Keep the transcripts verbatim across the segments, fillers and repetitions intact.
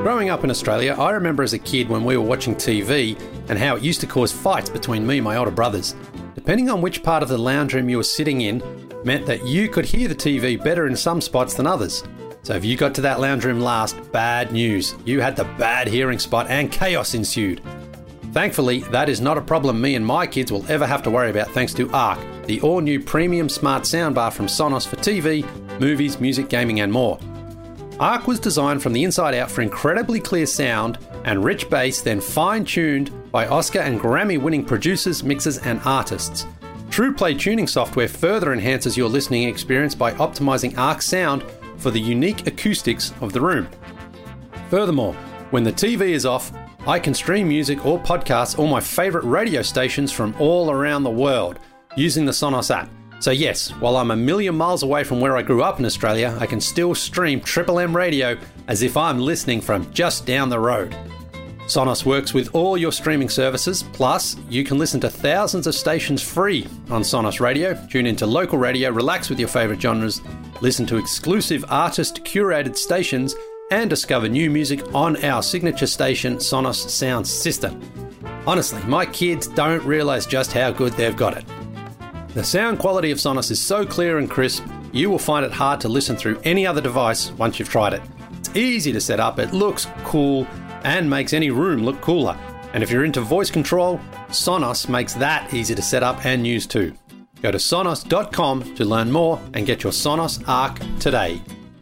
Growing up in Australia, I remember as a kid when we were watching T V and how it used to cause fights between me and my older brothers. Depending on which part of the lounge room you were sitting in, meant that you could hear the T V better in some spots than others. So if you got to that lounge room last, bad news. You had the bad hearing spot and chaos ensued. Thankfully, that is not a problem me and my kids will ever have to worry about thanks to Arc, the all-new premium smart soundbar from Sonos for T V, movies, music, gaming and more. Arc was designed from the inside out for incredibly clear sound and rich bass, then fine-tuned by Oscar and Grammy-winning producers, mixers and artists. TruePlay tuning software further enhances your listening experience by optimizing Arc sound for the unique acoustics of the room. Furthermore, when the T V is off, I can stream music or podcasts or my favourite radio stations from all around the world using the Sonos app. So yes, while I'm a million miles away from where I grew up in Australia, I can still stream Triple M radio as if I'm listening from just down the road. Sonos works with all your streaming services, plus you can listen to thousands of stations free on Sonos Radio, tune into local radio, relax with your favourite genres, listen to exclusive artist-curated stations, and discover new music on our signature station, Sonos Sound System. Honestly, my kids don't realise just how good they've got it. The sound quality of Sonos is so clear and crisp, you will find it hard to listen through any other device once you've tried it. It's easy to set up, it looks cool, and makes any room look cooler. And if you're into voice control, Sonos makes that easy to set up and use too. Go to sonos dot com to learn more and get your Sonos Arc today.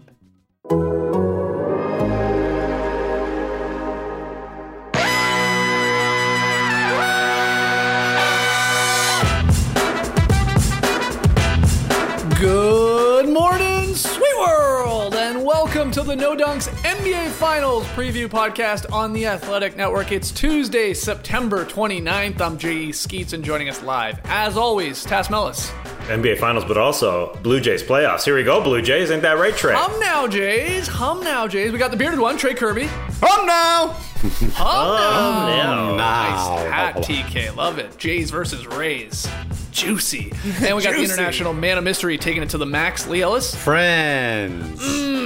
Good morning, sweet world, and welcome to the No Dunks N B A Finals preview podcast on the Athletic Network. It's Tuesday, September twenty-ninth. I'm J E Skeets, and joining us live, as always, Tass Mellis. N B A Finals, but also Blue Jays playoffs. Here we go, Blue Jays. Ain't that right, Trey? Hum now, Jays. Hum now, Jays. We got the bearded one, Trey Kirby. Hum now! Hum now. now. Nice hat, T K. Love it. Jays versus Rays. Juicy. And we got the international man of mystery taking it to the max, Lee Ellis. Friends.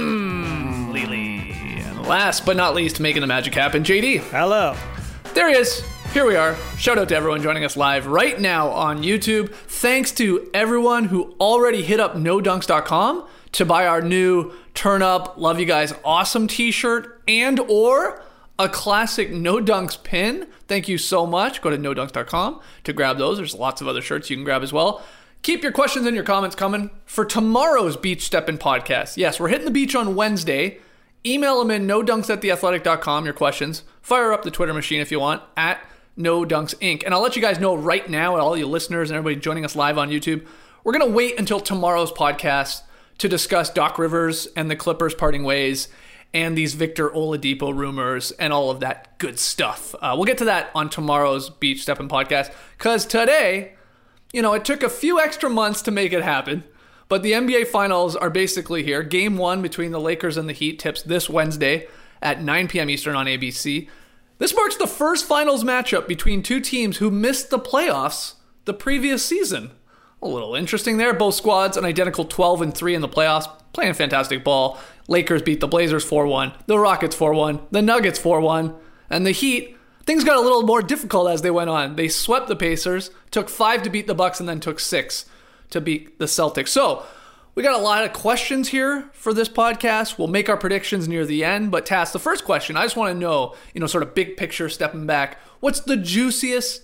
Mmm, Lee Lee. And last but not least, making the magic happen, J D. Hello. There he is. Here we are. Shout out to everyone joining us live right now on YouTube. Thanks to everyone who already hit up no dunks dot com to buy our new Turn Up, Love You Guys Awesome t-shirt and or a classic No Dunks pin. Thank you so much. Go to no dunks dot com to grab those. There's lots of other shirts you can grab as well. Keep your questions and your comments coming for tomorrow's Beach Steppin' podcast. Yes, we're hitting the beach on Wednesday. Email them in no dunks at the athletic dot com, your questions. Fire up the Twitter machine if you want, at No Dunks Incorporated. And I'll let you guys know right now, all you listeners and everybody joining us live on YouTube, we're going to wait until tomorrow's podcast to discuss Doc Rivers and the Clippers parting ways and these Victor Oladipo rumors and all of that good stuff. Uh, we'll get to that on tomorrow's Beach Steppin' podcast, because today, you know, it took a few extra months to make it happen, but the N B A Finals are basically here. Game one between the Lakers and the Heat tips this Wednesday at nine p.m. Eastern on A B C. This marks the first finals matchup between two teams who missed the playoffs the previous season. A little interesting there. Both squads an identical twelve and three in the playoffs, playing fantastic ball. Lakers beat the Blazers four one, the Rockets four one, the Nuggets four one, and the Heat, things got a little more difficult as they went on. They swept the Pacers, took five to beat the Bucks, and then took six to beat the Celtics. So, we got a lot of questions here for this podcast. We'll make our predictions near the end. But Tass, the first question, I just want to know, you know, sort of big picture, stepping back, what's the juiciest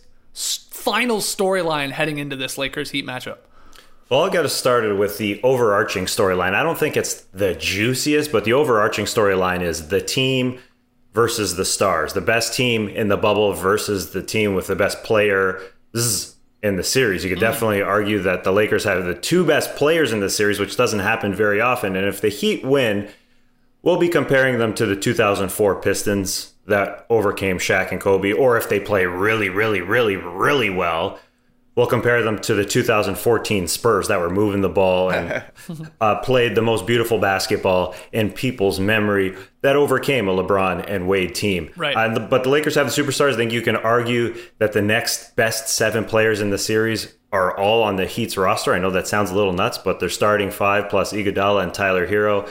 final storyline heading into this Lakers-Heat matchup? Well, I'll get us started with the overarching storyline. I don't think it's the juiciest, but the overarching storyline is the team versus the stars. The best team in the bubble versus the team with the best player. This is in the series. You could definitely argue that the Lakers have the two best players in the series, which doesn't happen very often. And if the Heat win, we'll be comparing them to the two thousand four Pistons that overcame Shaq and Kobe. Or if they play really, really, really, really well, we'll compare them to the two thousand fourteen Spurs that were moving the ball and uh, played the most beautiful basketball in people's memory that overcame a LeBron and Wade team. Right. Uh, the, but the Lakers have the superstars. I think you can argue that the next best seven players in the series are all on the Heat's roster. I know that sounds a little nuts, but they're starting five plus Iguodala and Tyler Hero.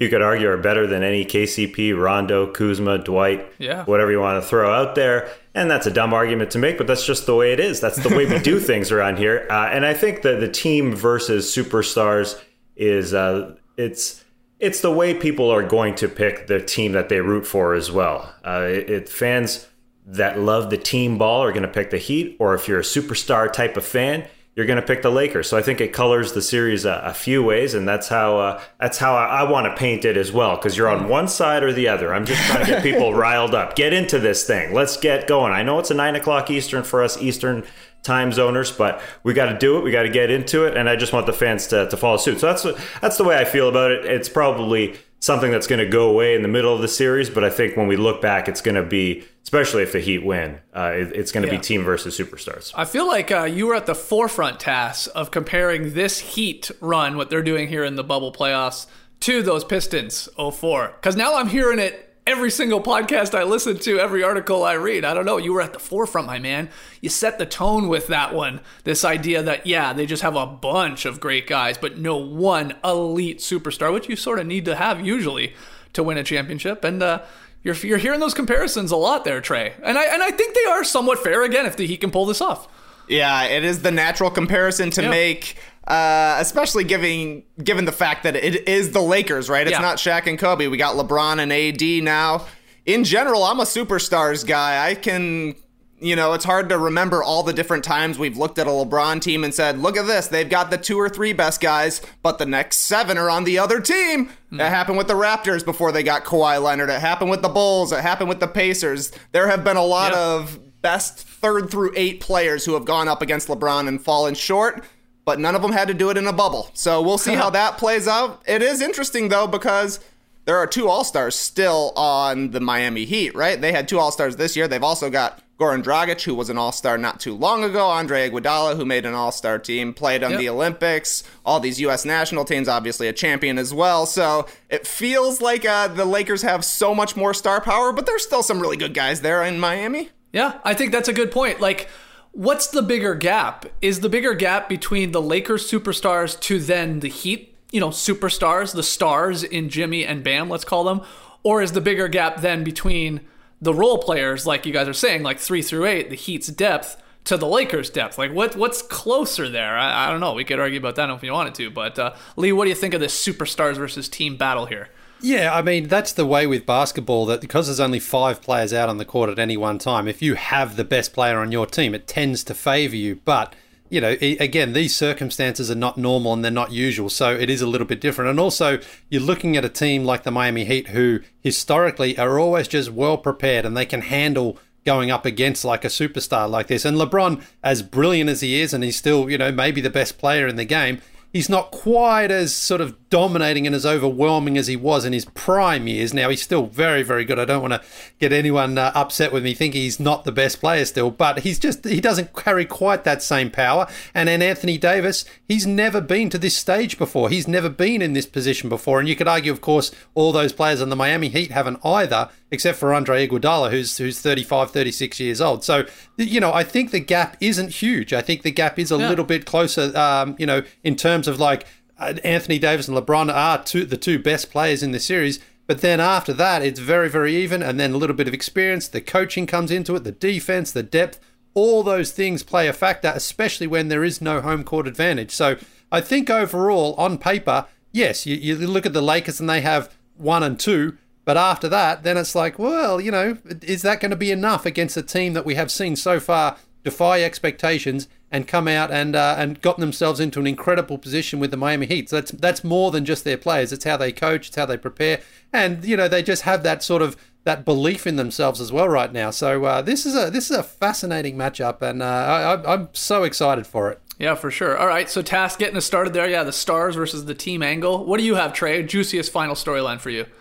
you could argue are better than any K C P, Rondo, Kuzma, Dwight, yeah. whatever you want to throw out there. And that's a dumb argument to make, but that's just the way it is. That's the way we do things around here. Uh, and I think that the team versus superstars is uh, it's it's the way people are going to pick the team that they root for as well. Uh, it, it fans that love the team ball are going to pick the Heat, or if you're a superstar type of fan, you're going to pick the Lakers. So I think it colors the series a, a few ways, and that's how uh, that's how I, I want to paint it as well, because you're on one side or the other. I'm just trying to get people riled up. Get into this thing. Let's get going. I know it's a nine o'clock Eastern for us Eastern time zoners, but we got to do it. We got to get into it, and I just want the fans to, to follow suit. So that's that's the way I feel about it. It's probably something that's going to go away in the middle of the series, but I think when we look back, it's going to be, especially if the Heat win, uh, it, it's going to yeah. be team versus superstars. I feel like uh, you were at the forefront, Tass, of comparing this Heat run, what they're doing here in the bubble playoffs, to those Pistons oh four. Because now I'm hearing it every single podcast I listen to, every article I read. I don't know. You were at the forefront, my man. You set the tone with that one. This idea that, yeah, they just have a bunch of great guys, but no one elite superstar, which you sort of need to have usually to win a championship. And uh, you're you're hearing those comparisons a lot there, Trey. And I and I think they are somewhat fair, again, if the Heat can pull this off. Yeah, it is the natural comparison to yeah. make, uh, especially given given the fact that it is the Lakers, right? It's yeah. not Shaq and Kobe. We got LeBron and A D now. In general, I'm a superstars guy. I can, you know, it's hard to remember all the different times we've looked at a LeBron team and said, look at this, they've got the two or three best guys, but the next seven are on the other team. Mm. That happened with the Raptors before they got Kawhi Leonard. It happened with the Bulls. It happened with the Pacers. There have been a lot yep. of best third through eight players who have gone up against LeBron and fallen short, but none of them had to do it in a bubble. So we'll see how that plays out. It is interesting, though, because there are two All-Stars still on the Miami Heat, right? They had two All-Stars this year. They've also got Goran Dragic, who was an All-Star not too long ago, Andre Iguodala, who made an All-Star team, played on yep. the Olympics, all these U S national teams, obviously a champion as well. So it feels like uh, the Lakers have so much more star power, but there's still some really good guys there in Miami. Yeah, I think that's a good point. Like, what's the bigger gap? Is the bigger gap between the Lakers superstars to then the Heat, you know, superstars, the stars in Jimmy and Bam, let's call them? Or is the bigger gap then between the role players, like you guys are saying, like three through eight, the Heat's depth, to the Lakers' depth? Like, what what's closer there? I, I don't know. We could argue about that if you wanted to. But, uh, Lee, what do you think of this superstars versus team battle here? Yeah, I mean, that's the way with basketball, that because there's only five players out on the court at any one time, if you have the best player on your team, it tends to favour you. But, you know, again, these circumstances are not normal and they're not usual, so it is a little bit different. And also, you're looking at a team like the Miami Heat, who historically are always just well prepared and they can handle going up against like a superstar like this. And LeBron, as brilliant as he is, and he's still, you know, maybe the best player in the game, he's not quite as sort of dominating and as overwhelming as he was in his prime years. Now, he's still very, very good. I don't want to get anyone uh, upset with me thinking he's not the best player still, but he's just, he doesn't carry quite that same power. And then Anthony Davis, he's never been to this stage before. He's never been in this position before. And you could argue, of course, all those players on the Miami Heat haven't either, except for Andre Iguodala, who's who's thirty-five, thirty-six years old. So, you know, I think the gap isn't huge. I think the gap is a yeah. little bit closer, um, you know, in terms of like uh, Anthony Davis and LeBron are two, the two best players in the series. But then after that, it's very, very even. And then a little bit of experience. The coaching comes into it, the defense, the depth. All those things play a factor, especially when there is no home court advantage. So I think overall, on paper, yes, you, you look at the Lakers and they have one and two. But after that, then it's like, well, you know, is that going to be enough against a team that we have seen so far defy expectations and come out and uh, and gotten themselves into an incredible position with the Miami Heat? So that's that's more than just their players. It's how they coach, it's how they prepare, and you know they just have that sort of that belief in themselves as well right now. So uh, this is a this is a fascinating matchup, and uh, I, I'm so excited for it. Yeah, for sure. All right, so Task getting us started there. Yeah, the stars versus the team angle. What do you have, Trey? Juiciest final storyline for you?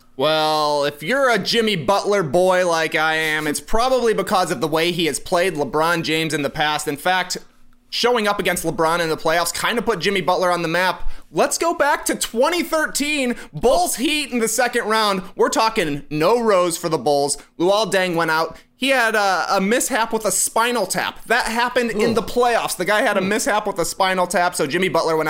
Well, if you're a Jimmy Butler boy like I am, it's probably because of the way he has played LeBron James in the past. In fact, showing up against LeBron in the playoffs kind of put Jimmy Butler on the map. Let's go back to twenty thirteen, Bulls Heat in the second round. We're talking no Rose for the Bulls. Luol Deng went out. He had a, a mishap with a spinal tap. That happened Ooh. in the playoffs. The guy had a mishap with a spinal tap, so Jimmy Butler went out.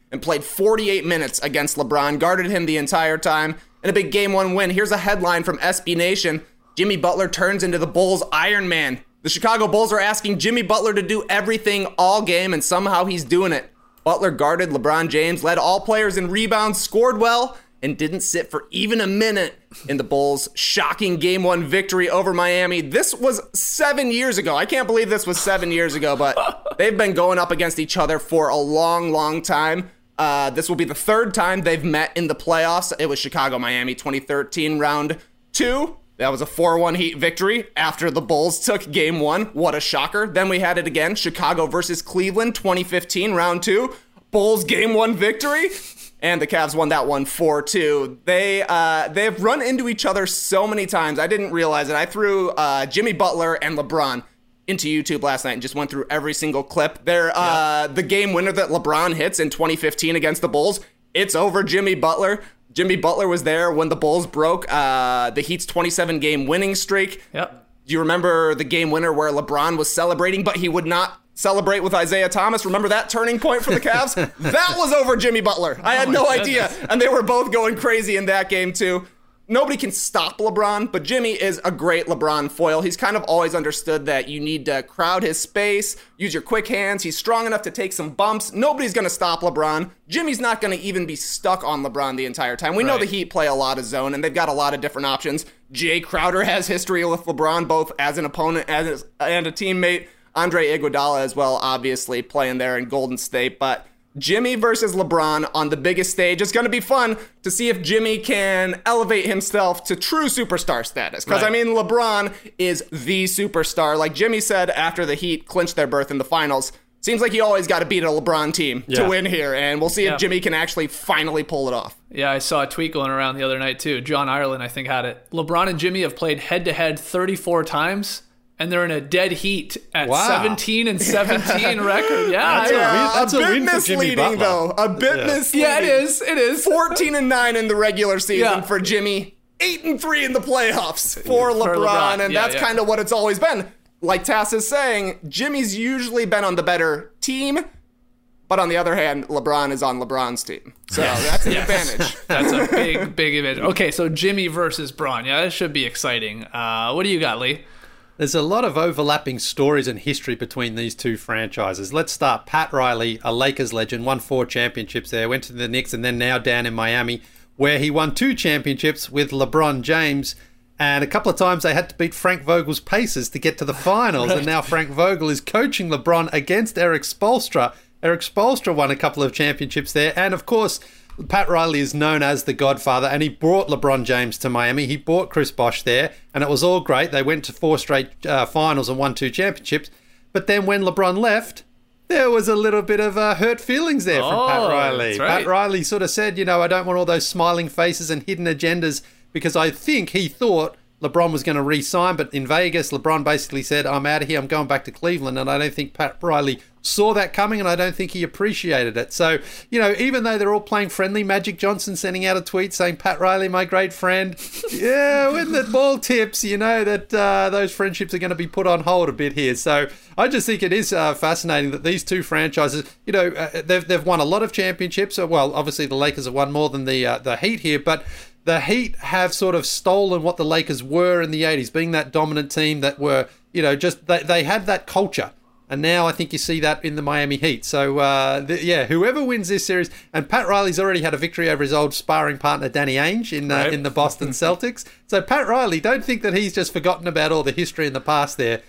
and played forty-eight minutes against LeBron, guarded him the entire time, and a big game one win. Here's a headline from S B Nation. Jimmy Butler turns into the Bulls' Iron Man. The Chicago Bulls are asking Jimmy Butler to do everything all game, and somehow he's doing it. Butler guarded LeBron James, led all players in rebounds, scored well, and didn't sit for even a minute in the Bulls' shocking game one victory over Miami. This was seven years ago. I can't believe this was seven years ago, but they've been going up against each other for a long, long time. Uh, this will be the third time they've met in the playoffs. It was Chicago-Miami twenty thirteen round two. That was a four one Heat victory after the Bulls took game one. What a shocker. Then we had it again. Chicago versus Cleveland twenty fifteen round two. Bulls game one victory. And the Cavs won that one four two. They, uh, they've run into each other so many times. I didn't realize it. I threw uh, Jimmy Butler and LeBron into YouTube last night and just went through every single clip. They're, uh, the game winner that LeBron hits in twenty fifteen against the Bulls, it's over Jimmy Butler. Jimmy Butler was there when the Bulls broke uh, the Heat's twenty-seven game winning streak. Yep. Do you remember the game winner where LeBron was celebrating, but he would not celebrate with Isaiah Thomas? Remember that turning point for the Cavs? That was over Jimmy Butler. I had oh no goodness. idea. And they were both going crazy in that game too. Nobody can stop LeBron, but Jimmy is a great LeBron foil. He's kind of always understood that you need to crowd his space, use your quick hands. He's strong enough to take some bumps. Nobody's going to stop LeBron. Jimmy's not going to even be stuck on LeBron the entire time. We know Right. the Heat play a lot of zone, and they've got a lot of different options. Jay Crowder has history with LeBron, both as an opponent as and a teammate. Andre Iguodala as well, obviously, playing there in Golden State. But Jimmy versus LeBron on the biggest stage. It's going to be fun to see if Jimmy can elevate himself to true superstar status. Because, Right. I mean, LeBron is the superstar. Like Jimmy said after the Heat clinched their berth in the finals, seems like you always got to beat a LeBron team Yeah. to win here. And we'll see Yeah. if Jimmy can actually finally pull it off. Yeah, I saw a tweet going around the other night, too. John Ireland, I think, had it. LeBron and Jimmy have played head-to-head thirty-four times, and they're in a dead heat at Wow. seventeen and seventeen record. Yeah, That's a yeah. win- that's a a bit win for Jimmy misleading, Butler. though. A bit Yeah. misleading. Yeah, it is. It is. fourteen and nine in the regular season Yeah. for Jimmy. eight and three in the playoffs for, For LeBron, LeBron. and Yeah, that's yeah. kind of what it's always been. Like Tass is saying, Jimmy's usually been on the better team, but on the other hand, LeBron is on LeBron's team. So that's an advantage. That's a big, big advantage. Okay, so Jimmy versus Bron. Yeah, that should be exciting. Uh, what do you got, Lee? There's a lot of overlapping stories and history between these two franchises. Let's start. Pat Riley, a Lakers legend, won four championships there, went to the Knicks, and then now down in Miami, where he won two championships with LeBron James. And a couple of times they had to beat Frank Vogel's Pacers to get to the finals. And now Frank Vogel is coaching LeBron against Eric Spoelstra. Eric Spoelstra won a couple of championships there. And of course, Pat Riley is known as the Godfather, and he brought LeBron James to Miami. He brought Chris Bosh there, and it was all great. They went to four straight uh, finals and won two championships. But then when LeBron left, there was a little bit of uh, hurt feelings there from Oh, Pat Riley. that's right. Pat Riley sort of said, you know, I don't want all those smiling faces and hidden agendas, because I think he thought LeBron was going to re-sign, but in Vegas, LeBron basically said, I'm out of here, I'm going back to Cleveland, and I don't think Pat Riley saw that coming, and I don't think he appreciated it. So, you know, even though they're all playing friendly, Magic Johnson sending out a tweet saying, Pat Riley, my great friend, yeah, when the ball tips, you know that uh, those friendships are going to be put on hold a bit here. So I just think it is uh, fascinating that these two franchises, you know, uh, they've, they've won a lot of championships. Well, obviously the Lakers have won more than the uh, the Heat here, but the Heat have sort of stolen what the Lakers were in the eighties, being that dominant team that were, you know, just they, they had that culture. And now I think you see that in the Miami Heat. So, uh, the, yeah, whoever wins this series, and Pat Riley's already had a victory over his old sparring partner, Danny Ainge, in, uh, Right. in the Boston Celtics. So Pat Riley, don't think that he's just forgotten about all the history in the past there.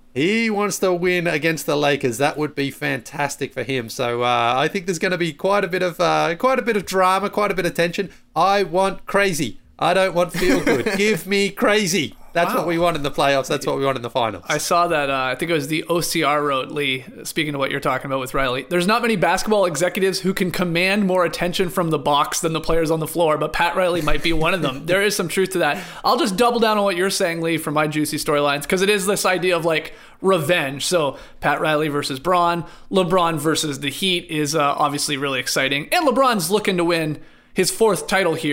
He wants to win against the Lakers. That would be fantastic for him. So uh, I think there's going to be quite a bit of uh, quite a bit of drama, quite a bit of tension. I want crazy. I don't want feel good. Give me crazy. That's Wow. what we want in the playoffs. That's what we want in the finals. I saw that, uh, I think it was the O C R wrote, Lee, speaking of what you're talking about with Riley. There's not many basketball executives who can command more attention from the box than the players on the floor, but Pat Riley might be one of them. There is some truth to that. I'll just double down on what you're saying, Lee, for my juicy storylines, because it is this idea of like revenge. So Pat Riley versus Bron, LeBron versus the Heat is uh, obviously really exciting. And LeBron's looking to win his fourth title here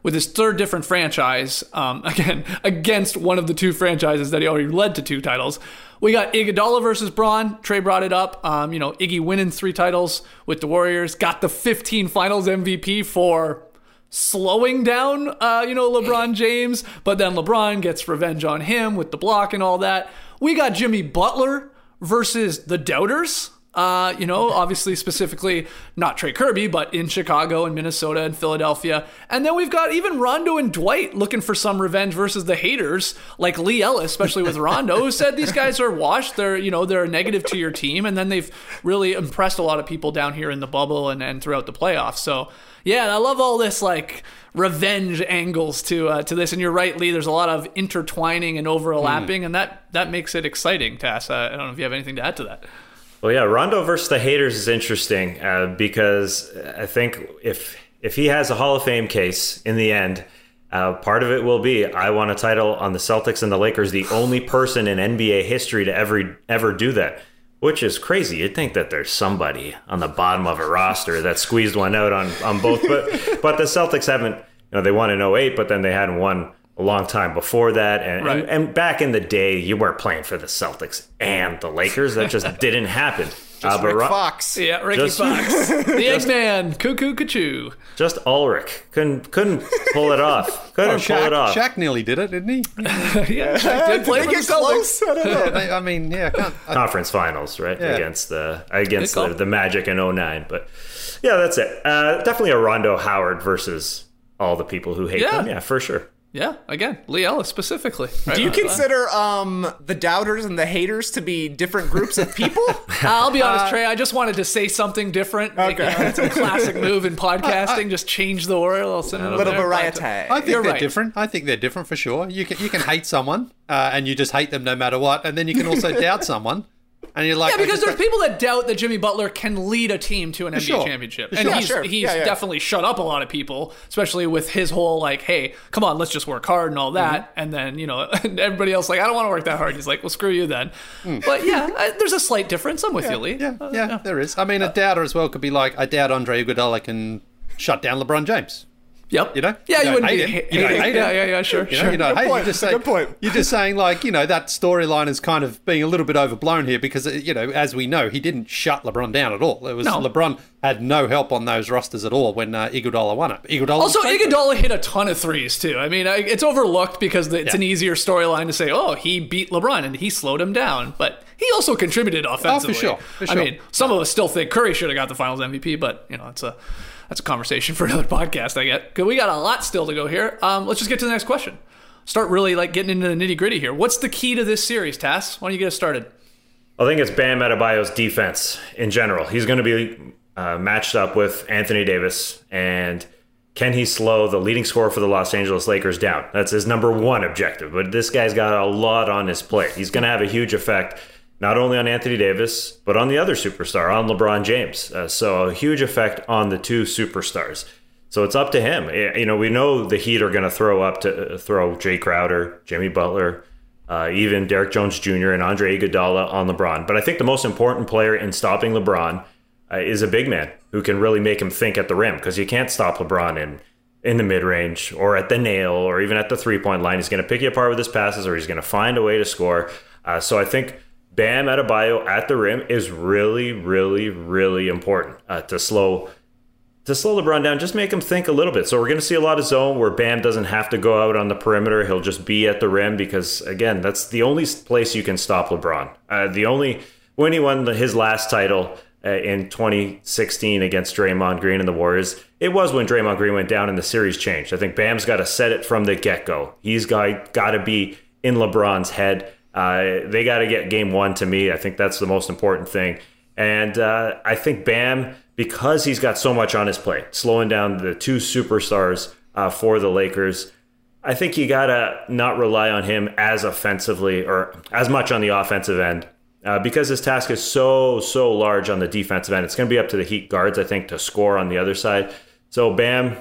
with his third different franchise, um, again, against one of the two franchises that he already led to two titles. We got Iguodala versus Bron. Trey brought it up. Um, you know, Iggy winning three titles with the Warriors, got the fifteen Finals M V P for slowing down, uh, you know, LeBron James, but then LeBron gets revenge on him with the block and all that. We got Jimmy Butler versus the Doubters. Uh, you know, obviously specifically not Trey Kirby, but in Chicago and Minnesota and Philadelphia. And then we've got even Rondo and Dwight looking for some revenge versus the haters, like Lee Ellis, especially with Rondo, who said these guys are washed. They're, you know, they're a negative to your team. And then they've really impressed a lot of people down here in the bubble and, and throughout the playoffs. So, yeah, I love all this, like, revenge angles to uh, to this. And you're right, Lee, there's a lot of intertwining and overlapping, mm. and that, that makes it exciting, Tass. Uh, I don't know if you have anything to add to that. Well, yeah, Rondo versus the haters is interesting uh, because I think if if he has a Hall of Fame case in the end, uh, part of it will be I won a title on the Celtics and the Lakers, the only person in N B A history to ever ever do that, which is crazy. You'd think that there's somebody on the bottom of a roster that squeezed one out on, on both, but but the Celtics haven't. You know, they won in oh eight, but then they hadn't won a long time before that, and, right. and and back in the day, you weren't playing for the Celtics and the Lakers. That just didn't happen. Just uh, Rick Ro- Fox, yeah, Ricky just, Fox, the Eggman, cuckoo, cuckoo. Just Ulrich couldn't couldn't pull it off. Couldn't oh, Shaq, pull it off. Shaq nearly did it, didn't he? yeah, Shaq did play for the close. I don't know. Yeah, they, I mean, yeah, I can't, I, conference finals, right? Yeah. Against the against the, the Magic in oh nine, but yeah, that's it. Uh, definitely a Rondo Howard versus all the people who hate yeah. them. Yeah, for sure. Yeah, again, Lee Ellis specifically. Right? Do you consider um, the doubters and the haters to be different groups of people? I'll be honest, uh, Trey, I just wanted to say something different. Okay. Like, you know, it's a classic move in podcasting, just change the word. I'll send it a little there. variety. I think You're they're right. different. I think they're different for sure. You can you can hate someone uh, and you just hate them no matter what, and then you can also doubt someone. And you're like, yeah, because there's people that doubt that Jimmy Butler can lead a team to an N B A sure. championship. For and sure. he's, Yeah, sure. he's yeah, yeah. definitely shut up a lot of people, especially with his whole, like, hey, come on, let's just work hard and all that. Mm-hmm. And then, you know, everybody else like, I don't want to work that hard. He's like, well, screw you then. Mm. But yeah, I, there's a slight difference. I'm with yeah, you, Lee. Yeah, uh, yeah, yeah, there is. I mean, a doubter as well could be like, I doubt Andre Iguodala can shut down LeBron James. Yep. You know? Yeah, you, you wouldn't hate be it. hate, You don't hate yeah, it. yeah, yeah, sure, You know, sure. you don't Good hate it. point. You're just saying, Good point. You're just saying, like, you know, that storyline is kind of being a little bit overblown here because, you know, as we know, he didn't shut LeBron down at all. It was No. LeBron had no help on those rosters at all when uh, Iguodala won it. Iguodala Also, was Iguodala hit a ton of threes, too. I mean, I, it's overlooked because it's Yeah. an easier storyline to say, oh, he beat LeBron and he slowed him down. But he also contributed offensively. Oh, for sure. For I sure. mean, some of us still think Curry should have got the Finals M V P, but, you know, it's a that's a conversation for another podcast, I get. Because we got a lot still to go here. Um, let's just get to the next question. Start really, like, getting into the nitty-gritty here. What's the key to this series, Tass? Why don't you get us started? I think it's Bam Adebayo's defense in general. He's going to be uh, matched up with Anthony Davis, and can he slow the leading scorer for the Los Angeles Lakers down? That's his number one objective. But this guy's got a lot on his plate. He's going to have a huge effect, not only on Anthony Davis, but on the other superstar, on LeBron James. Uh, so a huge effect on the two superstars. So it's up to him. You know, we know the Heat are going to throw up to uh, throw Jay Crowder, Jimmy Butler, uh, even Derek Jones Junior and Andre Iguodala on LeBron. But I think the most important player in stopping LeBron uh, is a big man who can really make him think at the rim, because you can't stop LeBron in in the mid-range or at the nail or even at the three-point line. He's going to pick you apart with his passes, or he's going to find a way to score. Uh, so I think Bam Adebayo at the rim is really, really, really important uh, to slow to slow LeBron down. Just make him think a little bit. So we're going to see a lot of zone where Bam doesn't have to go out on the perimeter. He'll just be at the rim because, again, that's the only place you can stop LeBron. Uh, the only when he won his last title uh, in twenty sixteen against Draymond Green and the Warriors, it was when Draymond Green went down and the series changed. I think Bam's got to set it from the get-go. He's got got to be in LeBron's head. Uh, they got to get game one to me. I think that's the most important thing. And uh, I think Bam, because he's got so much on his plate, slowing down the two superstars uh, for the Lakers, I think you got to not rely on him as offensively or as much on the offensive end uh, because his task is so, so large on the defensive end. It's going to be up to the Heat guards, I think, to score on the other side. So Bam,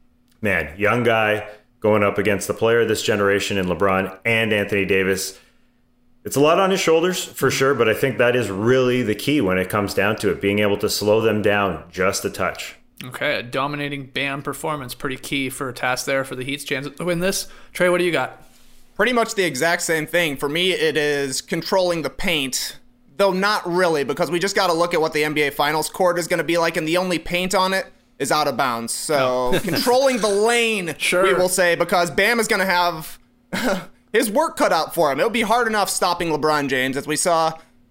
man, young guy going up against the player of this generation in LeBron and Anthony Davis. It's a lot on his shoulders, for sure, but I think that is really the key when it comes down to it, being able to slow them down just a touch. Okay, a dominating Bam performance, pretty key for a task there for the Heat's chance to win this. Trey, what do you got? Pretty much the exact same thing. For me, it is controlling the paint, though not really, because we just got to look at what the N B A Finals court is going to be like, and the only paint on it is out of bounds. So oh. controlling the lane, sure. we will say, because Bam is going to have his work cut out for him. It'll be hard enough stopping LeBron James, as we saw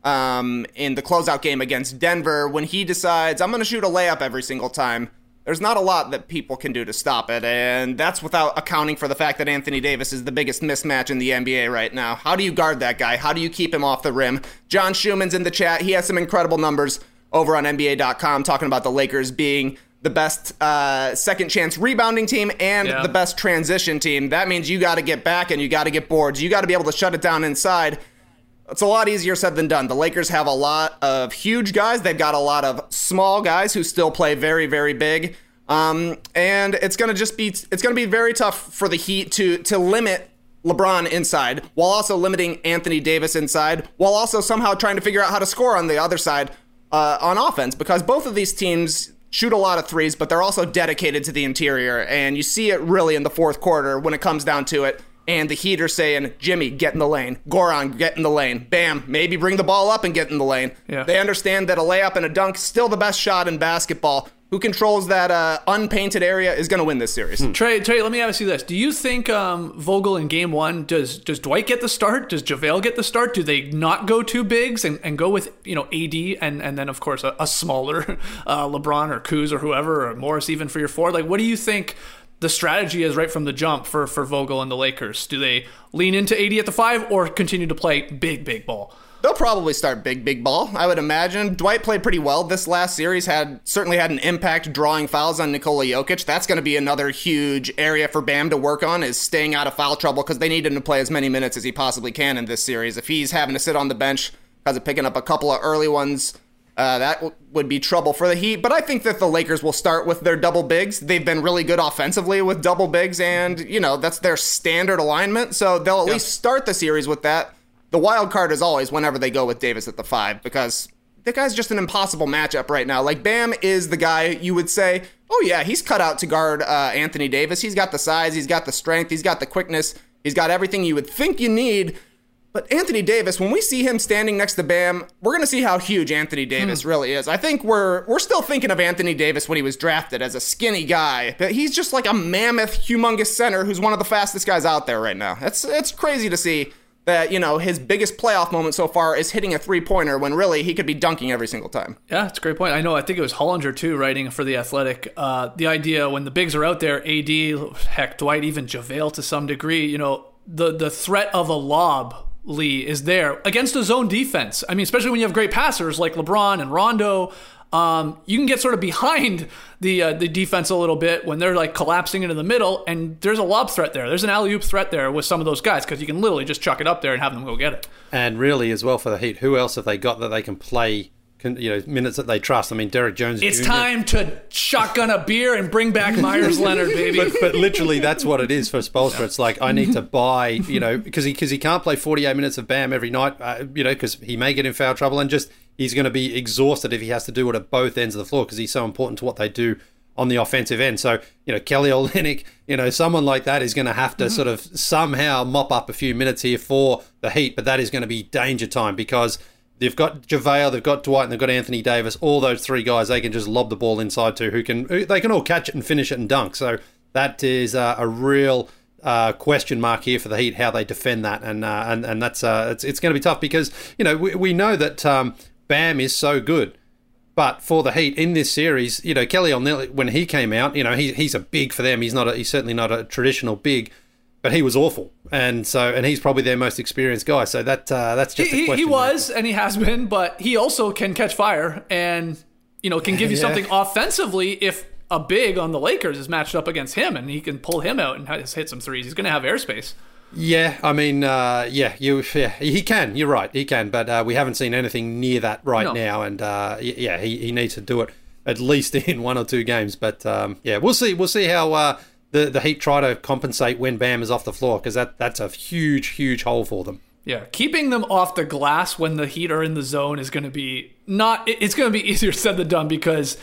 um, in the closeout game against Denver, when he decides, I'm going to shoot a layup every single time. There's not a lot that people can do to stop it, and that's without accounting for the fact that Anthony Davis is the biggest mismatch in the N B A right now. How do you guard that guy? How do you keep him off the rim? John Schuman's in the chat. He has some incredible numbers over on N B A dot com talking about the Lakers being the best uh, second chance rebounding team and yeah. the best transition team. That means you got to get back and you got to get boards. You got to be able to shut it down inside. It's a lot easier said than done. The Lakers have a lot of huge guys. They've got a lot of small guys who still play very, very big. Um, and it's going to just be, it's going to be very tough for the Heat to, to limit LeBron inside while also limiting Anthony Davis inside, while also somehow trying to figure out how to score on the other side uh, on offense, because both of these teams shoot a lot of threes, but they're also dedicated to the interior. And you see it really in the fourth quarter when it comes down to it. And the Heat are saying, Jimmy, get in the lane. Goran, get in the lane. Bam, maybe bring the ball up and get in the lane. Yeah. They understand that a layup and a dunk is still the best shot in basketball. Who controls that uh, unpainted area is going to win this series. Hmm. Trey, Trey, let me ask you this. Do you think um, Vogel in game one, does does Dwight get the start? Does JaVale get the start? Do they not go two bigs and, and go with, you know, A D and, and then, of course, a, a smaller uh, LeBron or Kuz or whoever, or Morris even for your forward? Like, what do you think the strategy is right from the jump for, for Vogel and the Lakers? Do they lean into A D at the five or continue to play big, big ball? They'll probably start big, big ball, I would imagine. Dwight played pretty well this last series, had certainly had an impact drawing fouls on Nikola Jokic. That's going to be another huge area for Bam to work on, is staying out of foul trouble, because they need him to play as many minutes as he possibly can in this series. If he's having to sit on the bench because of picking up a couple of early ones, uh, that w- would be trouble for the Heat. But I think that the Lakers will start with their double bigs. They've been really good offensively with double bigs, and, you know, that's their standard alignment. So they'll at yeah. least start the series with that. The wild card is always whenever they go with Davis at the five, because the guy's just an impossible matchup right now. Like, Bam is the guy you would say, oh yeah, he's cut out to guard uh, Anthony Davis. He's got the size, he's got the strength, he's got the quickness, he's got everything you would think you need. But Anthony Davis, when we see him standing next to Bam, we're going to see how huge Anthony Davis hmm. really is. I think we're we're still thinking of Anthony Davis when he was drafted as a skinny guy, but he's just like a mammoth, humongous center who's one of the fastest guys out there right now. It's it's crazy to see that, you know, his biggest playoff moment so far is hitting a three-pointer when really he could be dunking every single time. Yeah, it's a great point. I know, I think it was Hollinger, too, writing for The Athletic. Uh, the idea when the bigs are out there, A D, heck, Dwight, even JaVale to some degree, you know, the, the threat of a lob, Lee, is there against a zone defense. I mean, especially when you have great passers like LeBron and Rondo. Um, you can get sort of behind the uh, the defense a little bit when they're like collapsing into the middle, and there's a lob threat there. There's an alley-oop threat there with some of those guys, because you can literally just chuck it up there and have them go get it. And really, as well, for the Heat, who else have they got that they can play, can, you know, minutes that they trust? I mean, Derek Jones It's Junior time to shotgun a beer and bring back Myers Leonard, baby. But, but literally, that's what it is for Spoelstra. It's like, I need to buy, you know, because he, cause he can't play forty-eight minutes of Bam every night, uh, you know, because he may get in foul trouble, and just he's going to be exhausted if he has to do it at both ends of the floor, because he's so important to what they do on the offensive end. So, you know, Kelly Olynyk, you know, someone like that is going to have to mm-hmm. sort of somehow mop up a few minutes here for the Heat, but that is going to be danger time, because they've got JaVale, they've got Dwight, and they've got Anthony Davis. All those three guys, they can just lob the ball inside to, who can, they can all catch it and finish it and dunk. So that is uh, a real uh, question mark here for the Heat, how they defend that. And uh, and, and that's uh, it's, it's going to be tough, because, you know, we, we know that um, Bam is so good. But for the Heat in this series, you know, Kelly Olynyk, when he came out, you know, he, he's a big for them. He's not a, he's certainly not a traditional big, but he was awful. And so, and he's probably their most experienced guy. So that uh, that's just he, a question. He was, mark. And he has been, but he also can catch fire and, you know, can give you yeah. something offensively if a big on the Lakers is matched up against him and he can pull him out and hit some threes. He's going to have airspace. Yeah, I mean, uh, yeah, you, yeah, he can. You're right, he can. But uh, we haven't seen anything near that right no. now, and uh, yeah, he, he needs to do it at least in one or two games. But um, yeah, we'll see. We'll see how uh, the the Heat try to compensate when Bam is off the floor, because that that's a huge, huge hole for them. Yeah, keeping them off the glass when the Heat are in the zone is going to be not. It's going to be easier said than done, because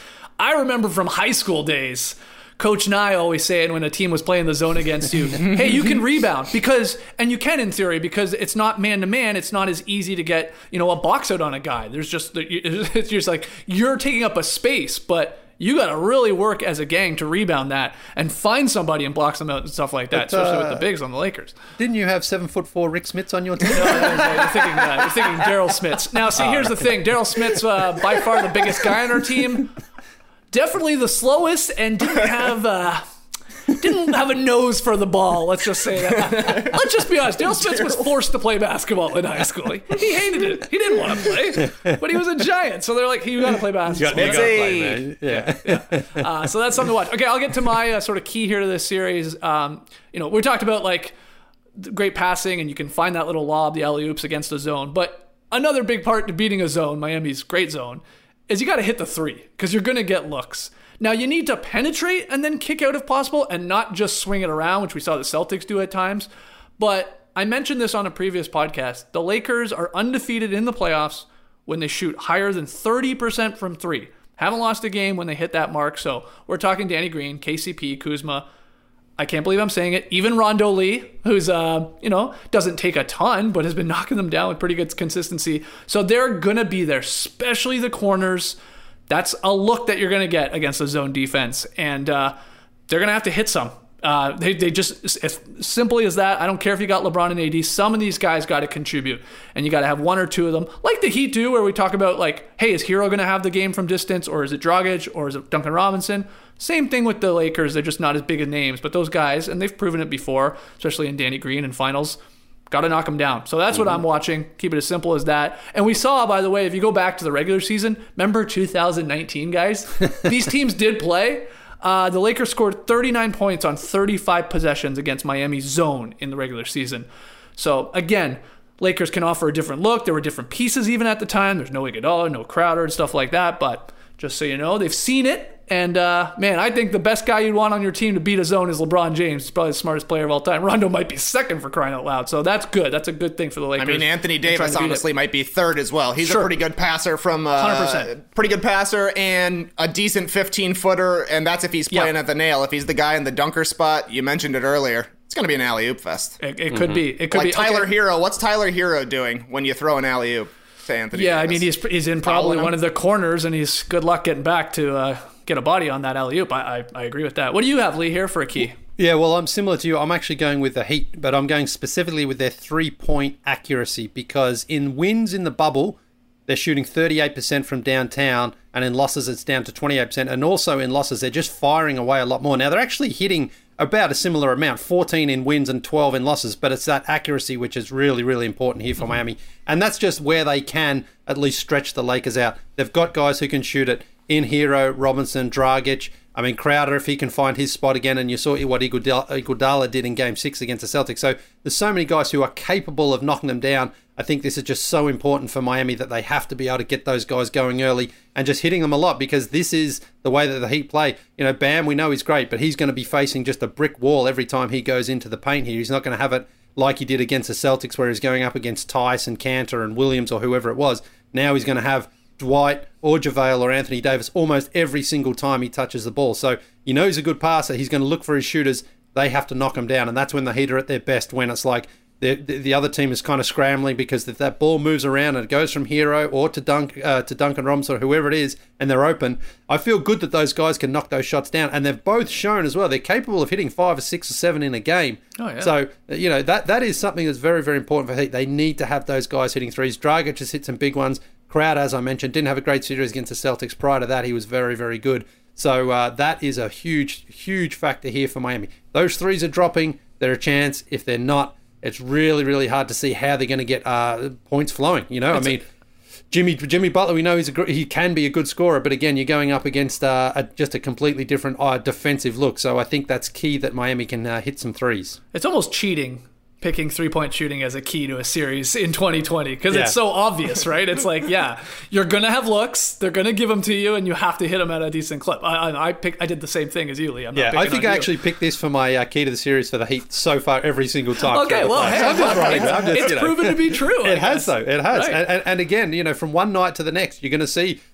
I remember from high school days, Coach Nye always saying when a team was playing the zone against you, hey, you can rebound because, and you can in theory, because it's not man to man. It's not as easy to get, you know, a box out on a guy. There's just, it's just like you're taking up a space, but you got to really work as a gang to rebound that and find somebody and block them out and stuff like that, but, uh, especially with the bigs on the Lakers. Didn't you have seven foot four Rick Smits on your team? No, no, no, you're thinking that. You're thinking Daryl Smits. Now, see, here's the thing. Daryl Smits, uh, by far the biggest guy on our team. Definitely the slowest and didn't have uh, didn't have a nose for the ball. Let's just say that. Let's just be honest. Daryl Smits was forced to play basketball in high school. He, he hated it. He didn't want to play, but he was a giant. So they're like, you got to play basketball. You got to play, man. Yeah. yeah. Uh, so that's something to watch. Okay, I'll get to my uh, sort of key here to this series. Um, you know, we talked about like great passing, and you can find that little lob, the alley oops against a zone. But another big part to beating a zone, Miami's great zone, is you got to hit the three because you're going to get looks. Now, you need to penetrate and then kick out if possible and not just swing it around, which we saw the Celtics do at times. But I mentioned this on a previous podcast. The Lakers are undefeated in the playoffs when they shoot higher than thirty percent from three. Haven't lost a game when they hit that mark. So we're talking Danny Green, K C P, Kuzma. I can't believe I'm saying it. Even Rondo Lee, who's, uh, you know, doesn't take a ton, but has been knocking them down with pretty good consistency. So they're going to be there, especially the corners. That's a look that you're going to get against the zone defense. And uh, they're going to have to hit some. Uh, they they just, as simply as that, I don't care if you got LeBron and A D, some of these guys got to contribute. And you got to have one or two of them. Like the Heat do, where we talk about, like, hey, is Hero going to have the game from distance, or is it Dragic, or is it Duncan Robinson? Same thing with the Lakers. They're just not as big of names. But those guys, and they've proven it before, especially in Danny Green and finals, got to knock them down. So that's mm-hmm. what I'm watching. Keep it as simple as that. And we saw, by the way, if you go back to the regular season, remember two thousand nineteen, guys? These teams did play. Uh, the Lakers scored thirty-nine points on thirty-five possessions against Miami's zone in the regular season. So, again, Lakers can offer a different look. There were different pieces even at the time. There's no Iguodala, no Crowder, and stuff like that. But just so you know, they've seen it. And, uh, man, I think the best guy you'd want on your team to beat a zone is LeBron James. He's probably the smartest player of all time. Rondo might be second for crying out loud. So that's good. That's a good thing for the Lakers. I mean, Anthony Davis honestly might be third as well. He's sure. a pretty good passer from uh, one hundred percent. Pretty good passer and a decent fifteen-footer, and that's if he's playing yeah. at the nail. If he's the guy in the dunker spot, you mentioned it earlier, it's going to be an alley-oop fest. It, it could mm-hmm. be. It could like be. Tyler okay. Hero. What's Tyler Hero doing when you throw an alley-oop to Anthony Yeah, Davis? I mean, he's he's in probably one of the corners, and he's good luck getting back to uh, get a body on that alley-oop. I, I, I agree with that. What do you have, Lee, here for a key? Yeah, well, I'm similar to you. I'm actually going with the Heat, but I'm going specifically with their three-point accuracy because in wins in the bubble, they're shooting thirty-eight percent from downtown, and in losses, it's down to twenty-eight percent. And also in losses, they're just firing away a lot more. Now, they're actually hitting about a similar amount, fourteen in wins and twelve in losses, but it's that accuracy which is really, really important here for mm-hmm. Miami. And that's just where they can at least stretch the Lakers out. They've got guys who can shoot it in Hero, Robinson, Dragic. I mean, Crowder, if he can find his spot again, and you saw what Iguodala, Iguodala did in Game six against the Celtics. So there's so many guys who are capable of knocking them down. I think this is just so important for Miami that they have to be able to get those guys going early and just hitting them a lot because this is the way that the Heat play. You know, Bam, we know he's great, but he's going to be facing just a brick wall every time he goes into the paint here. He's not going to have it like he did against the Celtics where he's going up against Tice and Cantor and Williams or whoever it was. Now he's going to have Dwight or JaVale or Anthony Davis almost every single time he touches the ball. So you know he's a good passer. He's going to look for his shooters. They have to knock him down, and that's when the Heat are at their best, when it's like the the other team is kind of scrambling because if that ball moves around and it goes from Hero or to Dunk uh, to Duncan Robinson or whoever it is, and they're open, I feel good that those guys can knock those shots down. And they've both shown as well they're capable of hitting five or six or seven in a game. Oh, yeah. So, you know, that that is something that's very, very important for Heat. They need to have those guys hitting threes. Dragic has hit some big ones. Crowder, as I mentioned, didn't have a great series against the Celtics. Prior to that, he was very, very good. So uh, that is a huge, huge factor here for Miami. Those threes are dropping. They're a chance. If they're not, it's really, really hard to see how they're going to get uh, points flowing. You know, it's I mean, Jimmy Jimmy Butler, we know he's a, he can be a good scorer, but again, you're going up against uh, a, just a completely different uh, defensive look. So I think that's key that Miami can uh, hit some threes. It's almost cheating picking three-point shooting as a key to a series in twenty twenty because yeah. it's so obvious, right? It's like, yeah, you're going to have looks, they're going to give them to you, and you have to hit them at a decent clip. I I, I, pick, I did the same thing as you, Lee. I'm not yeah, I think I you. actually picked this for my uh, key to the series for the Heat so far every single time. Okay, well, hey, I'm just running, it's, I'm just, it's you know. proven to be true. It has, though. It has. Right. And, and, and again, you know, from one night to the next, you're going to see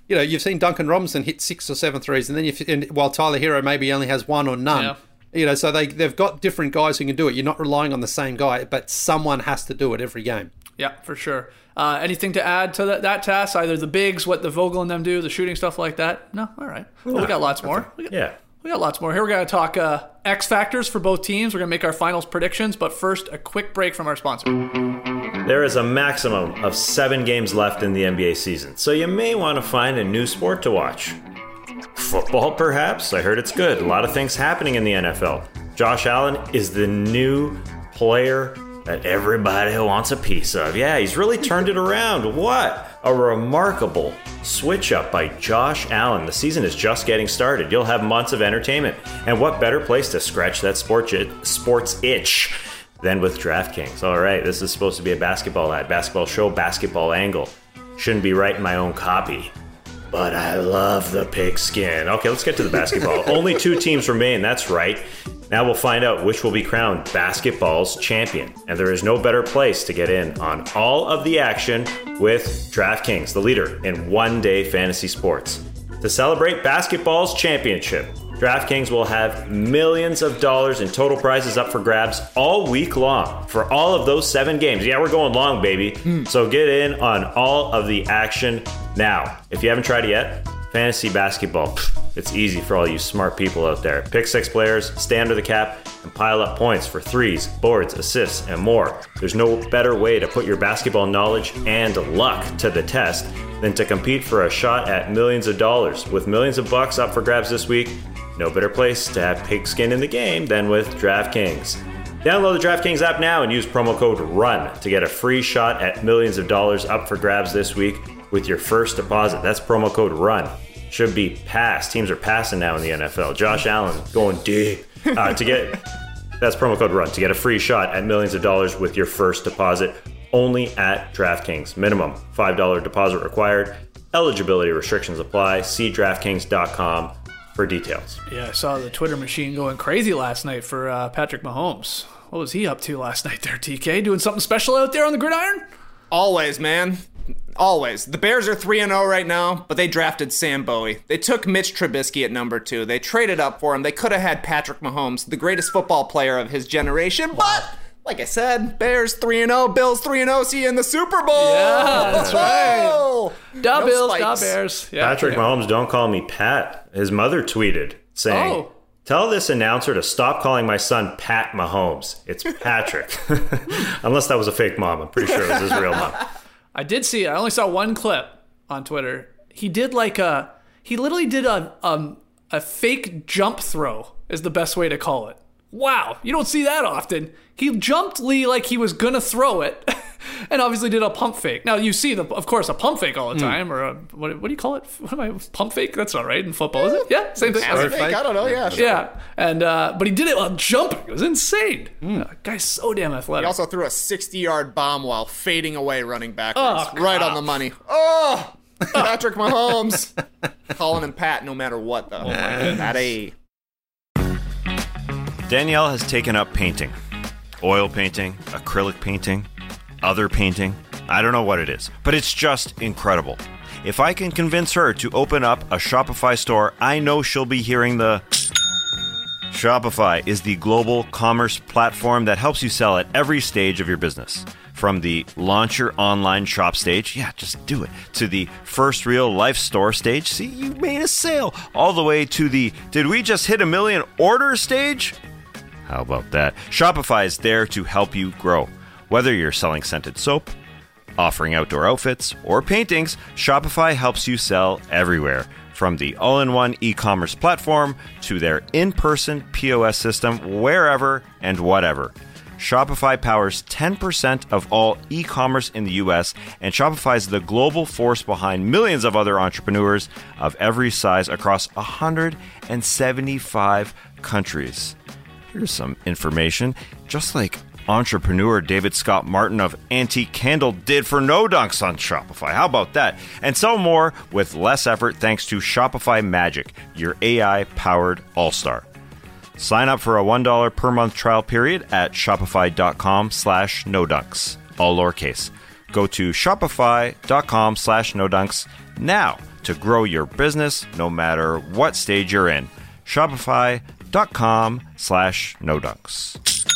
you know, you've seen Duncan Robinson hit six or seven threes, and then if and while Tyler Hero maybe only has one or none. Yeah. You know, so they they've got different guys who can do it. You're not relying on the same guy, but someone has to do it every game. Yeah, for sure. Uh, anything to add to that, that task? Either the bigs, what the Vogel and them do, the shooting stuff like that? No? All right. Well, we got lots more. We got, Yeah. We got lots more. Here we're going to talk uh, X factors for both teams. We're going to make our finals predictions, but first, a quick break from our sponsor. There is a maximum of seven games left in the N B A season, so you may want to find a new sport to watch. Football, perhaps? I heard it's good. A lot of things happening in the N F L. Josh Allen is the new player that everybody wants a piece of. Yeah, he's really turned it around. What a remarkable switch up by Josh Allen. The season is just getting started. You'll have months of entertainment. And what better place to scratch that sport it, sports itch than with DraftKings? All right, this is supposed to be a basketball ad, basketball show, basketball angle. Shouldn't be writing my own copy. But I love the pigskin. Okay, let's get to the basketball. Only two teams remain, that's right. Now we'll find out which will be crowned basketball's champion. And there is no better place to get in on all of the action with DraftKings, the leader in one-day fantasy sports. To celebrate basketball's championship, DraftKings will have millions of dollars in total prizes up for grabs all week long for all of those seven games. Yeah, we're going long, baby. Mm. So get in on all of the action now. If you haven't tried it yet, fantasy basketball, pff, it's easy for all you smart people out there. Pick six players, stay under the cap, and pile up points for threes, boards, assists, and more. There's no better way to put your basketball knowledge and luck to the test than to compete for a shot at millions of dollars. With millions of bucks up for grabs this week, no better place to have pigskin in the game than with DraftKings. Download the DraftKings app now and use promo code RUN to get a free shot at millions of dollars up for grabs this week with your first deposit. That's promo code RUN. Should be passed. Teams are passing now in the N F L. Josh Allen going deep. Uh, to get that's promo code RUN to get a free shot at millions of dollars with your first deposit only at DraftKings. Minimum five dollars deposit required. Eligibility restrictions apply. See DraftKings dot com for details. Yeah, I saw the Twitter machine going crazy last night for uh, Patrick Mahomes. What was he up to last night there, T K? Doing something special out there on the gridiron? Always, man. Always. The Bears are three and oh right now, but they drafted Sam Bowie. They took Mitch Trubisky at number two. They traded up for him. They could have had Patrick Mahomes, the greatest football player of his generation, but like I said, Bears three and oh, Bills three and oh, see you in the Super Bowl. Yeah, that's right. Da No Bills, spikes. da Bears. Yeah, Patrick yeah. Mahomes, don't call me Pat. His mother tweeted saying, Oh. tell this announcer to stop calling my son Pat Mahomes. It's Patrick. Unless that was a fake mom. I'm pretty sure it was his real mom. I did see it. I only saw one clip on Twitter. He did like a, he literally did a, um, a fake jump throw is the best way to call it. Wow. You don't see that often. He jumped Lee like he was going to throw it and obviously did a pump fake. Now you see the, of course, a pump fake all the time mm. or a, what, what do you call it? What am I, pump fake? That's not right in football, is it? Yeah. Same thing. Fake, I don't know. Yeah. Sure. Yeah. And, uh, but he did it while jumping. It was insane. Mm. Uh, guy's so damn athletic. He also threw a sixty-yard bomb while fading away running backwards. Oh, right on the money. Oh, Patrick Mahomes. Calling him Pat no matter what, though. Oh, my goodness. Patty. Danielle has taken up painting. Oil painting, acrylic painting, other painting. I don't know what it is, but it's just incredible. If I can convince her to open up a Shopify store, I know she'll be hearing the... Shopify is the global commerce platform that helps you sell at every stage of your business. From the launch your online shop stage, yeah, just do it, to the first real life store stage, see, you made a sale, all the way to the did we just hit a million orders stage? How about that? Shopify is there to help you grow. Whether you're selling scented soap, offering outdoor outfits, or paintings, Shopify helps you sell everywhere. From the all-in-one e-commerce platform to their in-person P O S system, wherever and whatever. Shopify powers ten percent of all e-commerce in the U S, and Shopify is the global force behind millions of other entrepreneurs of every size across one hundred seventy-five countries. Here's some information. Just like entrepreneur David Scott Martin of Antique Candle did for No Dunks on Shopify. How about that? And so more with less effort thanks to Shopify Magic, your A I-powered all-star. Sign up for a one dollar per month trial period at shopify.com slash no dunks, all lowercase. Go to shopify.com slash no dunks now to grow your business no matter what stage you're in. Shopify.com slash no dunks.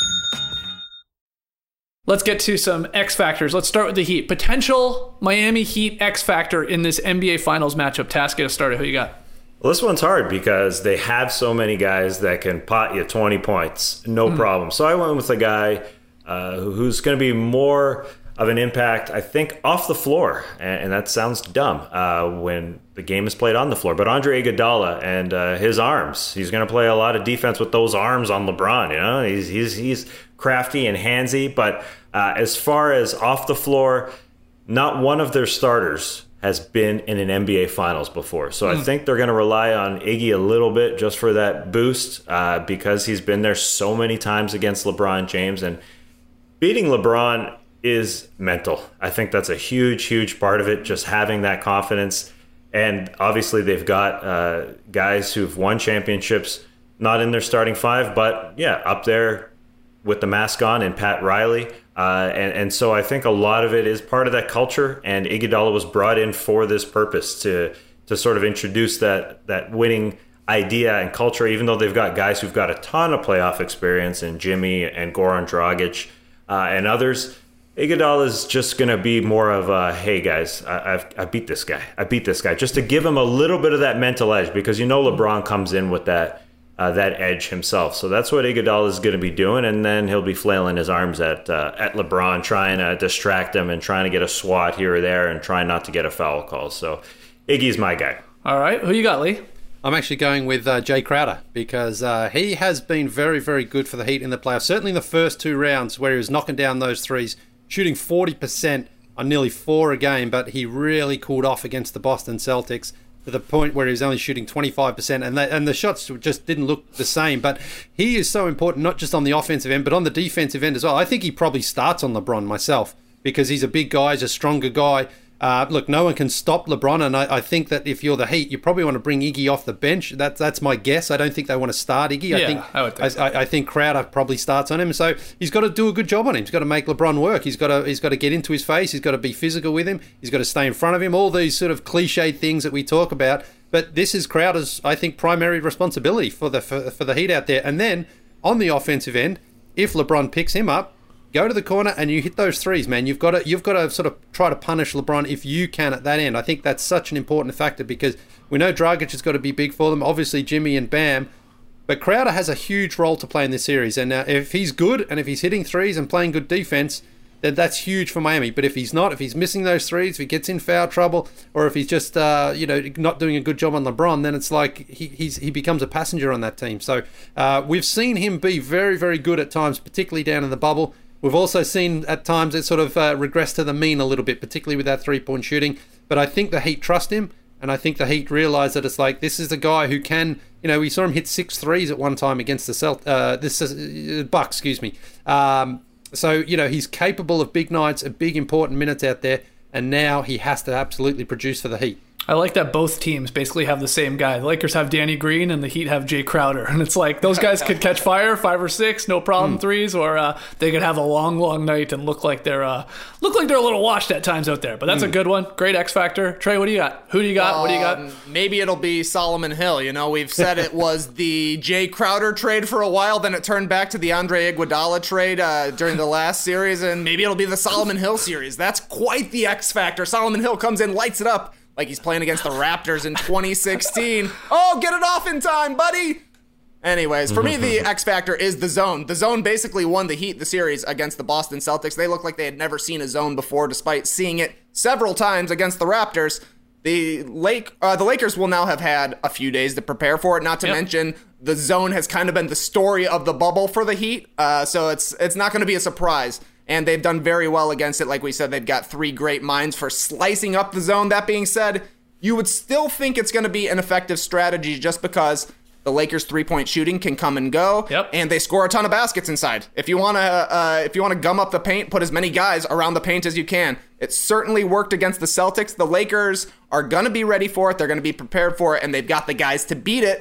Let's get to some X factors. Let's start with the Heat. Potential Miami Heat X factor in this N B A Finals matchup. Task, get us started. Who you got? Well, this one's hard because they have so many guys that can pot you twenty points, no mm. problem. So I went with a guy uh, who's going to be more of an impact, I think, off the floor. And, and that sounds dumb uh, when the game is played on the floor. But Andre Iguodala and uh, his arms, he's going to play a lot of defense with those arms on LeBron. You know, he's he's he's crafty and handsy. But uh, as far as off the floor, not one of their starters has been in an N B A Finals before. So mm. I think they're going to rely on Iggy a little bit just for that boost uh, because he's been there so many times against LeBron James. And beating LeBron is mental. I think that's a huge, huge part of it, just having that confidence. And obviously they've got uh, guys who've won championships, not in their starting five, but yeah, up there with the mask on and Pat Riley. Uh, and, and so I think a lot of it is part of that culture, and Iguodala was brought in for this purpose to to sort of introduce that that winning idea and culture, even though they've got guys who've got a ton of playoff experience in Jimmy and Goran Dragic uh, and others. Iguodala is just going to be more of a, hey, guys, I, I've, I beat this guy. I beat this guy. Just to give him a little bit of that mental edge, because you know LeBron comes in with that uh, that edge himself. So that's what Iguodala is going to be doing, and then he'll be flailing his arms at uh, at LeBron, trying to distract him and trying to get a swat here or there and trying not to get a foul call. So Iggy's my guy. All right. Who you got, Lee? I'm actually going with uh, Jay Crowder because uh, he has been very, very good for the Heat in the playoffs. Certainly in the first two rounds where he was knocking down those threes, shooting forty percent on nearly four a game, but he really cooled off against the Boston Celtics to the point where he was only shooting twenty-five percent, and, and the shots just didn't look the same. But he is so important, not just on the offensive end, but on the defensive end as well. I think he probably starts on LeBron myself because he's a big guy, he's a stronger guy. Uh, look, no one can stop LeBron, and I, I think that if you're the Heat, you probably want to bring Iggy off the bench. That's that's my guess. I don't think they want to start Iggy. Yeah, I think I, would think I, so. I, I think Crowder probably starts on him. So he's got to do a good job on him. He's got to make LeBron work. He's got to he's got to get into his face. He's got to be physical with him. He's got to stay in front of him. All these sort of cliched things that we talk about. But this is Crowder's, I think, primary responsibility for the for, for the Heat out there. And then on the offensive end, if LeBron picks him up, go to the corner and you hit those threes, man. You've got to you've got to sort of try to punish LeBron if you can at that end. I think that's such an important factor because we know Dragic has got to be big for them. Obviously, Jimmy and Bam. But Crowder has a huge role to play in this series. And uh, if he's good and if he's hitting threes and playing good defense, then that's huge for Miami. But if he's not, if he's missing those threes, if he gets in foul trouble, or if he's just uh, you know not doing a good job on LeBron, then it's like he he's, he becomes a passenger on that team. So uh, we've seen him be very, very good at times, particularly down in the bubble. We've also seen at times it sort of uh, regress to the mean a little bit, particularly with that three-point shooting. But I think the Heat trust him, and I think the Heat realise that it's like this is a guy who can, you know, we saw him hit six threes at one time against the Celt, uh, this uh, Bucks, excuse me. Um, so you know he's capable of big nights, and big important minutes out there, and now he has to absolutely produce for the Heat. I like that both teams basically have the same guy. The Lakers have Danny Green and the Heat have Jay Crowder. And it's like those guys could catch fire, five or six, no problem, mm. threes, or uh, they could have a long, long night and look like they're uh, look like they're a little washed at times out there. But that's mm. a good one. Great X Factor. Trey, what do you got? Who do you got? Um, what do you got? Maybe it'll be Solomon Hill. You know, we've said it was the Jay Crowder trade for a while, then it turned back to the Andre Iguodala trade uh, during the last series, and maybe it'll be the Solomon Hill series. That's quite the X Factor. Solomon Hill comes in, lights it up, like he's playing against the Raptors in twenty sixteen. Oh, get it off in time, buddy! Anyways, for me, the X factor is the zone. The zone basically won the Heat the series against the Boston Celtics. They looked like they had never seen a zone before, despite seeing it several times against the Raptors. The Lake, uh, the Lakers will now have had a few days to prepare for it. Not to yep. mention, the zone has kind of been the story of the bubble for the Heat, uh, so it's it's not going to be a surprise. And they've done very well against it. Like we said, they've got three great minds for slicing up the zone. That being said, you would still think it's going to be an effective strategy just because the Lakers' three-point shooting can come and go, yep. and they score a ton of baskets inside. If you want to, uh, if you want to gum up the paint, put as many guys around the paint as you can. It certainly worked against the Celtics. The Lakers are going to be ready for it. They're going to be prepared for it, and they've got the guys to beat it.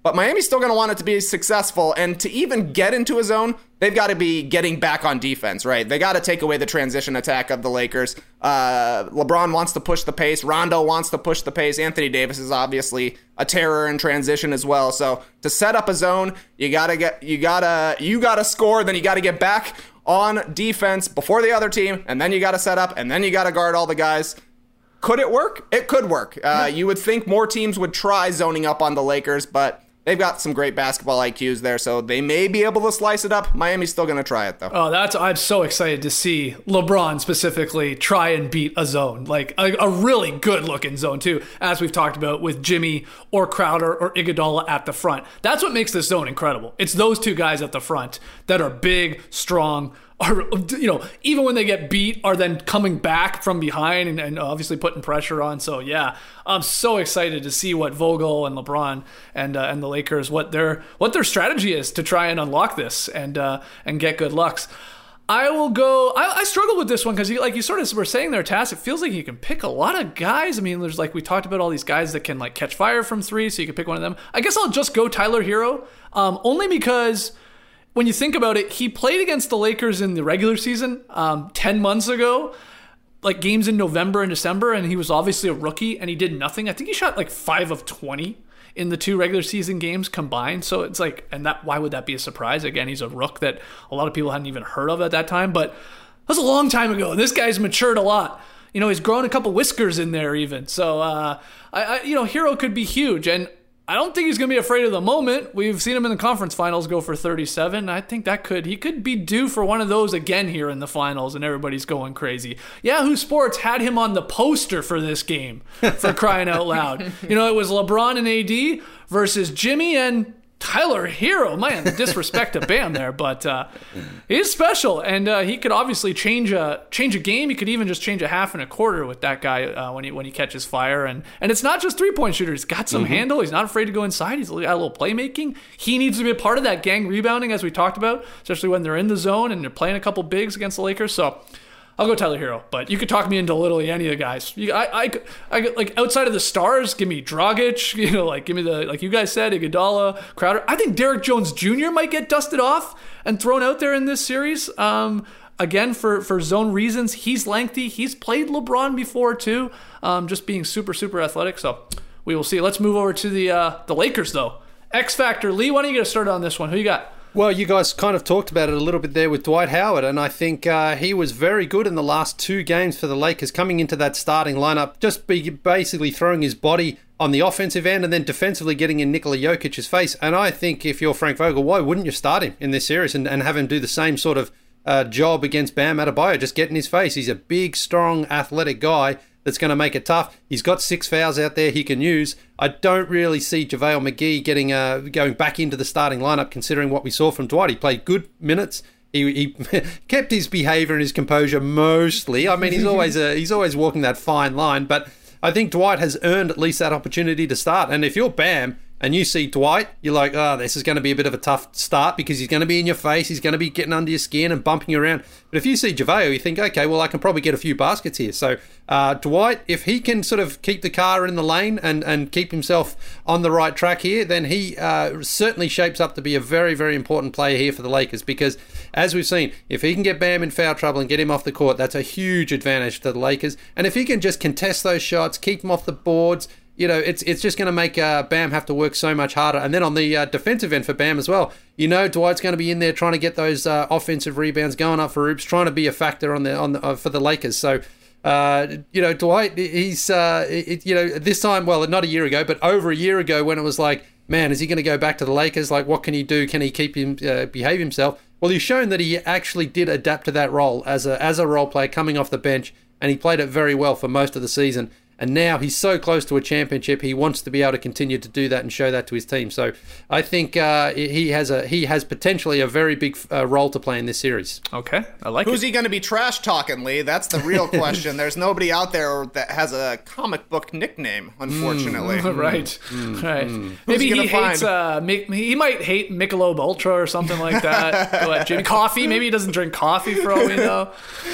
But Miami's still going to want it to be successful. And to even get into a zone, they've got to be getting back on defense, right? They got to take away the transition attack of the Lakers. Uh, LeBron wants to push the pace. Rondo wants to push the pace. Anthony Davis is obviously a terror in transition as well. So to set up a zone, you gotta get, you gotta, you gotta score. Then you got to get back on defense before the other team, and then you got to set up, and then you got to guard all the guys. Could it work? It could work. Uh, you would think more teams would try zoning up on the Lakers, but they've got some great basketball I Qs there, so they may be able to slice it up. Miami's still going to try it, though. Oh, that's I'm so excited to see LeBron specifically try and beat a zone, like a, a really good-looking zone, too, as we've talked about with Jimmy or Crowder or Iguodala at the front. That's what makes this zone incredible. It's those two guys at the front that are big, strong, are, you know, even when they get beat, are then coming back from behind and, and obviously putting pressure on. So, yeah, I'm so excited to see what Vogel and LeBron and uh, and the Lakers, what their what their strategy is to try and unlock this and uh, and get good looks. I will go. I, I struggle with this one because, like you sort of were saying there, Tass, it feels like you can pick a lot of guys. I mean, there's like we talked about all these guys that can like catch fire from three, so you can pick one of them. I guess I'll just go Tyler Hero, um, only because when you think about it, he played against the Lakers in the regular season um, ten months ago, like games in November and December, and he was obviously a rookie, and he did nothing. I think he shot like five of twenty in the two regular season games combined. So it's like, and that why would that be a surprise? Again, he's a rook that a lot of people hadn't even heard of at that time, but that was a long time ago. This guy's matured a lot. You know, he's grown a couple whiskers in there even. So, uh, I, I, you know, Hero could be huge, and I don't think he's going to be afraid of the moment. We've seen him in the conference finals go for thirty-seven. I think that could, he could be due for one of those again here in the finals, and everybody's going crazy. Yahoo Sports had him on the poster for this game, for crying out loud. You know, it was LeBron and A D versus Jimmy and Tyler Hero. Man, the disrespect to Bam there, but uh, he's special, and uh, he could obviously change a change a game. He could even just change a half and a quarter with that guy uh, when he when he catches fire. And and it's not just three point shooter. He's got some mm-hmm. handle. He's not afraid to go inside. He's got a little playmaking. He needs to be a part of that gang rebounding, as we talked about, especially when they're in the zone and they're playing a couple bigs against the Lakers. So I'll go Tyler Hero, but you could talk me into literally any of the guys. You, I, I, I, like outside of the stars, give me Dragic. You know, like give me the like you guys said, Iguodala, Crowder. I think Derrick Jones Junior might get dusted off and thrown out there in this series. Um, again, for for zone reasons, he's lengthy. He's played LeBron before too. Um, just being super super athletic. So we will see. Let's move over to the uh, the Lakers though. X Factor. Lee, why don't you get us started on this one? Who you got? Well, you guys kind of talked about it a little bit there with Dwight Howard, and I think uh, he was very good in the last two games for the Lakers, coming into that starting lineup, just be basically throwing his body on the offensive end and then defensively getting in Nikola Jokic's face. And I think if you're Frank Vogel, why wouldn't you start him in this series and, and have him do the same sort of uh, job against Bam Adebayo, just get in his face? He's a big, strong, athletic guy that's going to make it tough. He's got six fouls out there he can use. I don't really see JaVale McGee getting uh, going back into the starting lineup, considering what we saw from Dwight. He played good minutes. He, he kept his behavior and his composure mostly. I mean, he's always a, he's always walking that fine line, but I think Dwight has earned at least that opportunity to start. And if you're Bam and you see Dwight, you're like, oh, this is going to be a bit of a tough start because he's going to be in your face. He's going to be getting under your skin and bumping you around. But if you see JaVale, you think, okay, well, I can probably get a few baskets here. So uh, Dwight, if he can sort of keep the car in the lane and, and keep himself on the right track here, then he uh, certainly shapes up to be a very, very important player here for the Lakers because, as we've seen, if he can get Bam in foul trouble and get him off the court, that's a huge advantage to the Lakers. And if he can just contest those shots, keep them off the boards, you know, it's it's just going to make uh, Bam have to work so much harder. And then on the uh, defensive end for Bam as well, you know, Dwight's going to be in there trying to get those uh, offensive rebounds, going up for hoops, trying to be a factor on the on the, uh, for the Lakers. So, uh, you know, Dwight, he's uh, it, you know, this time, well, not a year ago, but over a year ago, when it was like, man, is he going to go back to the Lakers? Like, what can he do? Can he keep him uh, behave himself? Well, he's shown that he actually did adapt to that role as a as a role player coming off the bench, and he played it very well for most of the season. And now he's so close to a championship, he wants to be able to continue to do that and show that to his team. So I think uh, he has a he has potentially a very big uh, role to play in this series. Okay, I like Who's it. he going to be trash talking, Lee? That's the real question. There's nobody out there that has a comic book nickname, unfortunately. Mm, right, mm, right. Mm. Who's Maybe he, he hates. Uh, he might hate Michelob Ultra or something like that. What, Jimmy coffee? Maybe he doesn't drink coffee for all we know.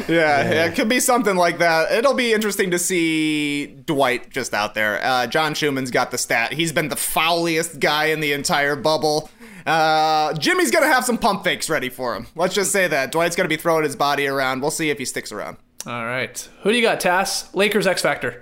Yeah, yeah, it could be something like that. It'll be interesting to see Dwight just out there. Uh, John Schumann's got the stat. He's been the foulest guy in the entire bubble. Uh, Jimmy's going to have some pump fakes ready for him. Let's just say that. Dwight's going to be throwing his body around. We'll see if he sticks around. All right. Who do you got, Tass? Lakers X Factor.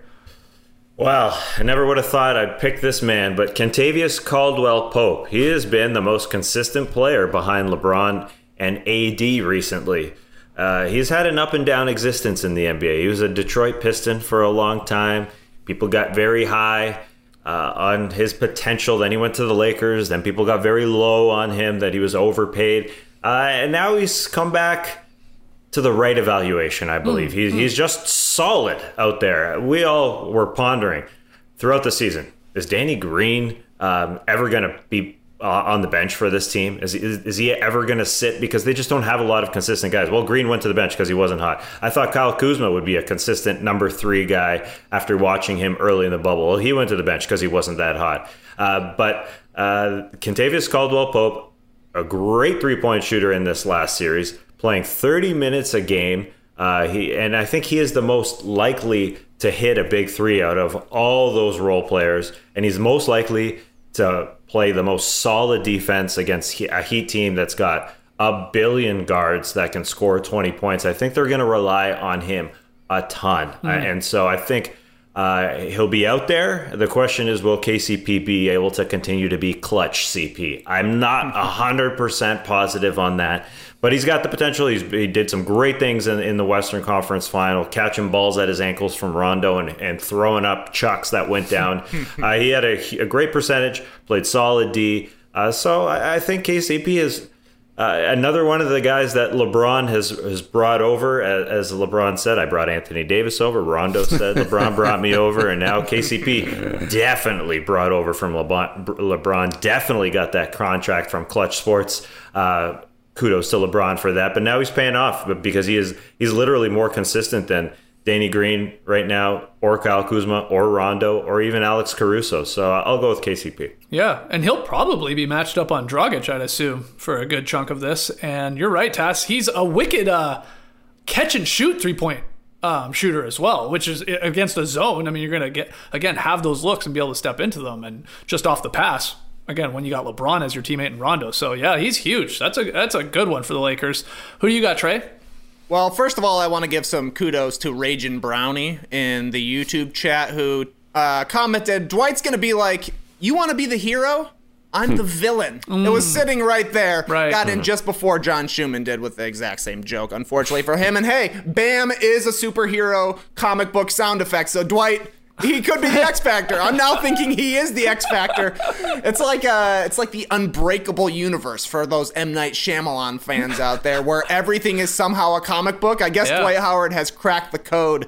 Well, I never would have thought I'd pick this man, but Kentavious Caldwell-Pope. He has been the most consistent player behind LeBron and A D recently. Uh, he's had an up and down existence in the N B A. He was a Detroit Piston for a long time. People got very high uh, on his potential. Then he went to the Lakers. Then people got very low on him, that he was overpaid. Uh, and now he's come back to the right evaluation, I believe. Mm, he's, mm. he's just solid out there. We all were pondering throughout the season, is Danny Green um, ever going to be uh, on the bench for this team? Is, is, is he ever going to sit? Because they just don't have a lot of consistent guys. Well, Green went to the bench because he wasn't hot. I thought Kyle Kuzma would be a consistent number three guy after watching him early in the bubble. Well, he went to the bench because he wasn't that hot. Uh, but uh, Kentavious Caldwell-Pope, a great three-point shooter in this last series, playing thirty minutes a game. Uh, he and I think he is the most likely to hit a big three out of all those role players. And he's most likely to play the most solid defense against a Heat team that's got a billion guards that can score twenty points. I think they're going to rely on him a ton. Mm. And so I think uh, he'll be out there. The question is, will K C P be able to continue to be clutch C P? I'm not one hundred percent positive on that. But he's got the potential. He's, he did some great things in, in the Western Conference Final, catching balls at his ankles from Rondo and, and throwing up chucks that went down. uh, he had a, a great percentage, played solid D. Uh, so I, I think K C P is uh, another one of the guys that LeBron has, has brought over. As, as LeBron said, I brought Anthony Davis over. Rondo said LeBron brought me over. And now K C P definitely brought over from LeBron. LeBron definitely got that contract from Clutch Sports. Uh, Kudos to LeBron for that, but now he's paying off because he is he's literally more consistent than Danny Green right now, or Kyle Kuzma, or Rondo, or even Alex Caruso. So I'll go with K C P. Yeah, and he'll probably be matched up on Dragic, I'd assume, for a good chunk of this. And you're right, Tass. He's a wicked uh, catch and shoot three point um, shooter as well, which is against a zone. I mean, you're going to get again have those looks and be able to step into them, and just off the pass. Again, when you got LeBron as your teammate in Rondo. So, yeah, he's huge. That's a that's a good one for the Lakers. Who do you got, Trey? Well, first of all, I want to give some kudos to Ragin' Brownie in the YouTube chat, who uh, commented, Dwight's going to be like, you want to be the hero? I'm the villain. Mm. It was sitting right there. Right. Got in just before John Schumann did with the exact same joke, unfortunately for him. And hey, Bam is a superhero comic book sound effect. So, Dwight, he could be the X Factor. I'm now thinking he is the X Factor. It's like uh, it's like the Unbreakable universe for those M. Night Shyamalan fans out there, where everything is somehow a comic book. I guess yeah. Dwight Howard has cracked the code.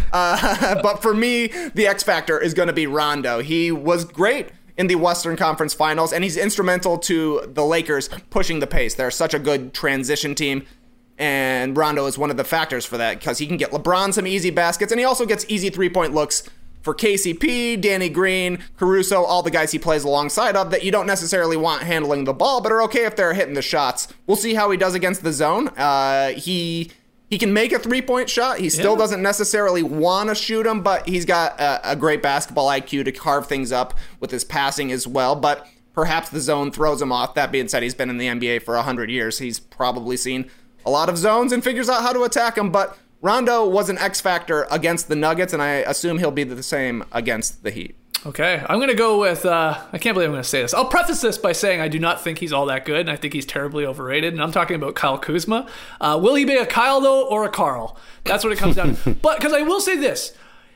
Uh, but for me, the X Factor is going to be Rondo. He was great in the Western Conference Finals, and he's instrumental to the Lakers pushing the pace. They're such a good transition team. And Rondo is one of the factors for that, because he can get LeBron some easy baskets, and he also gets easy three-point looks for K C P, Danny Green, Caruso, all the guys he plays alongside of that you don't necessarily want handling the ball, but are okay if they're hitting the shots. We'll see how he does against the zone. Uh, he he can make a three-point shot. He still yeah. doesn't necessarily want to shoot them, but he's got a, a great basketball I Q to carve things up with his passing as well. But perhaps the zone throws him off. That being said, he's been in the N B A for one hundred years. He's probably seen a lot of zones and figures out how to attack them, but Rondo was an X factor against the Nuggets, and I assume he'll be the same against the Heat. Okay, I'm going to go with, uh, I can't believe I'm going to say this. I'll preface this by saying I do not think he's all that good, and I think he's terribly overrated, and I'm talking about Kyle Kuzma. Uh, will he be a Kyle, though, or a Carl? That's what it comes down to. But, because I will say this,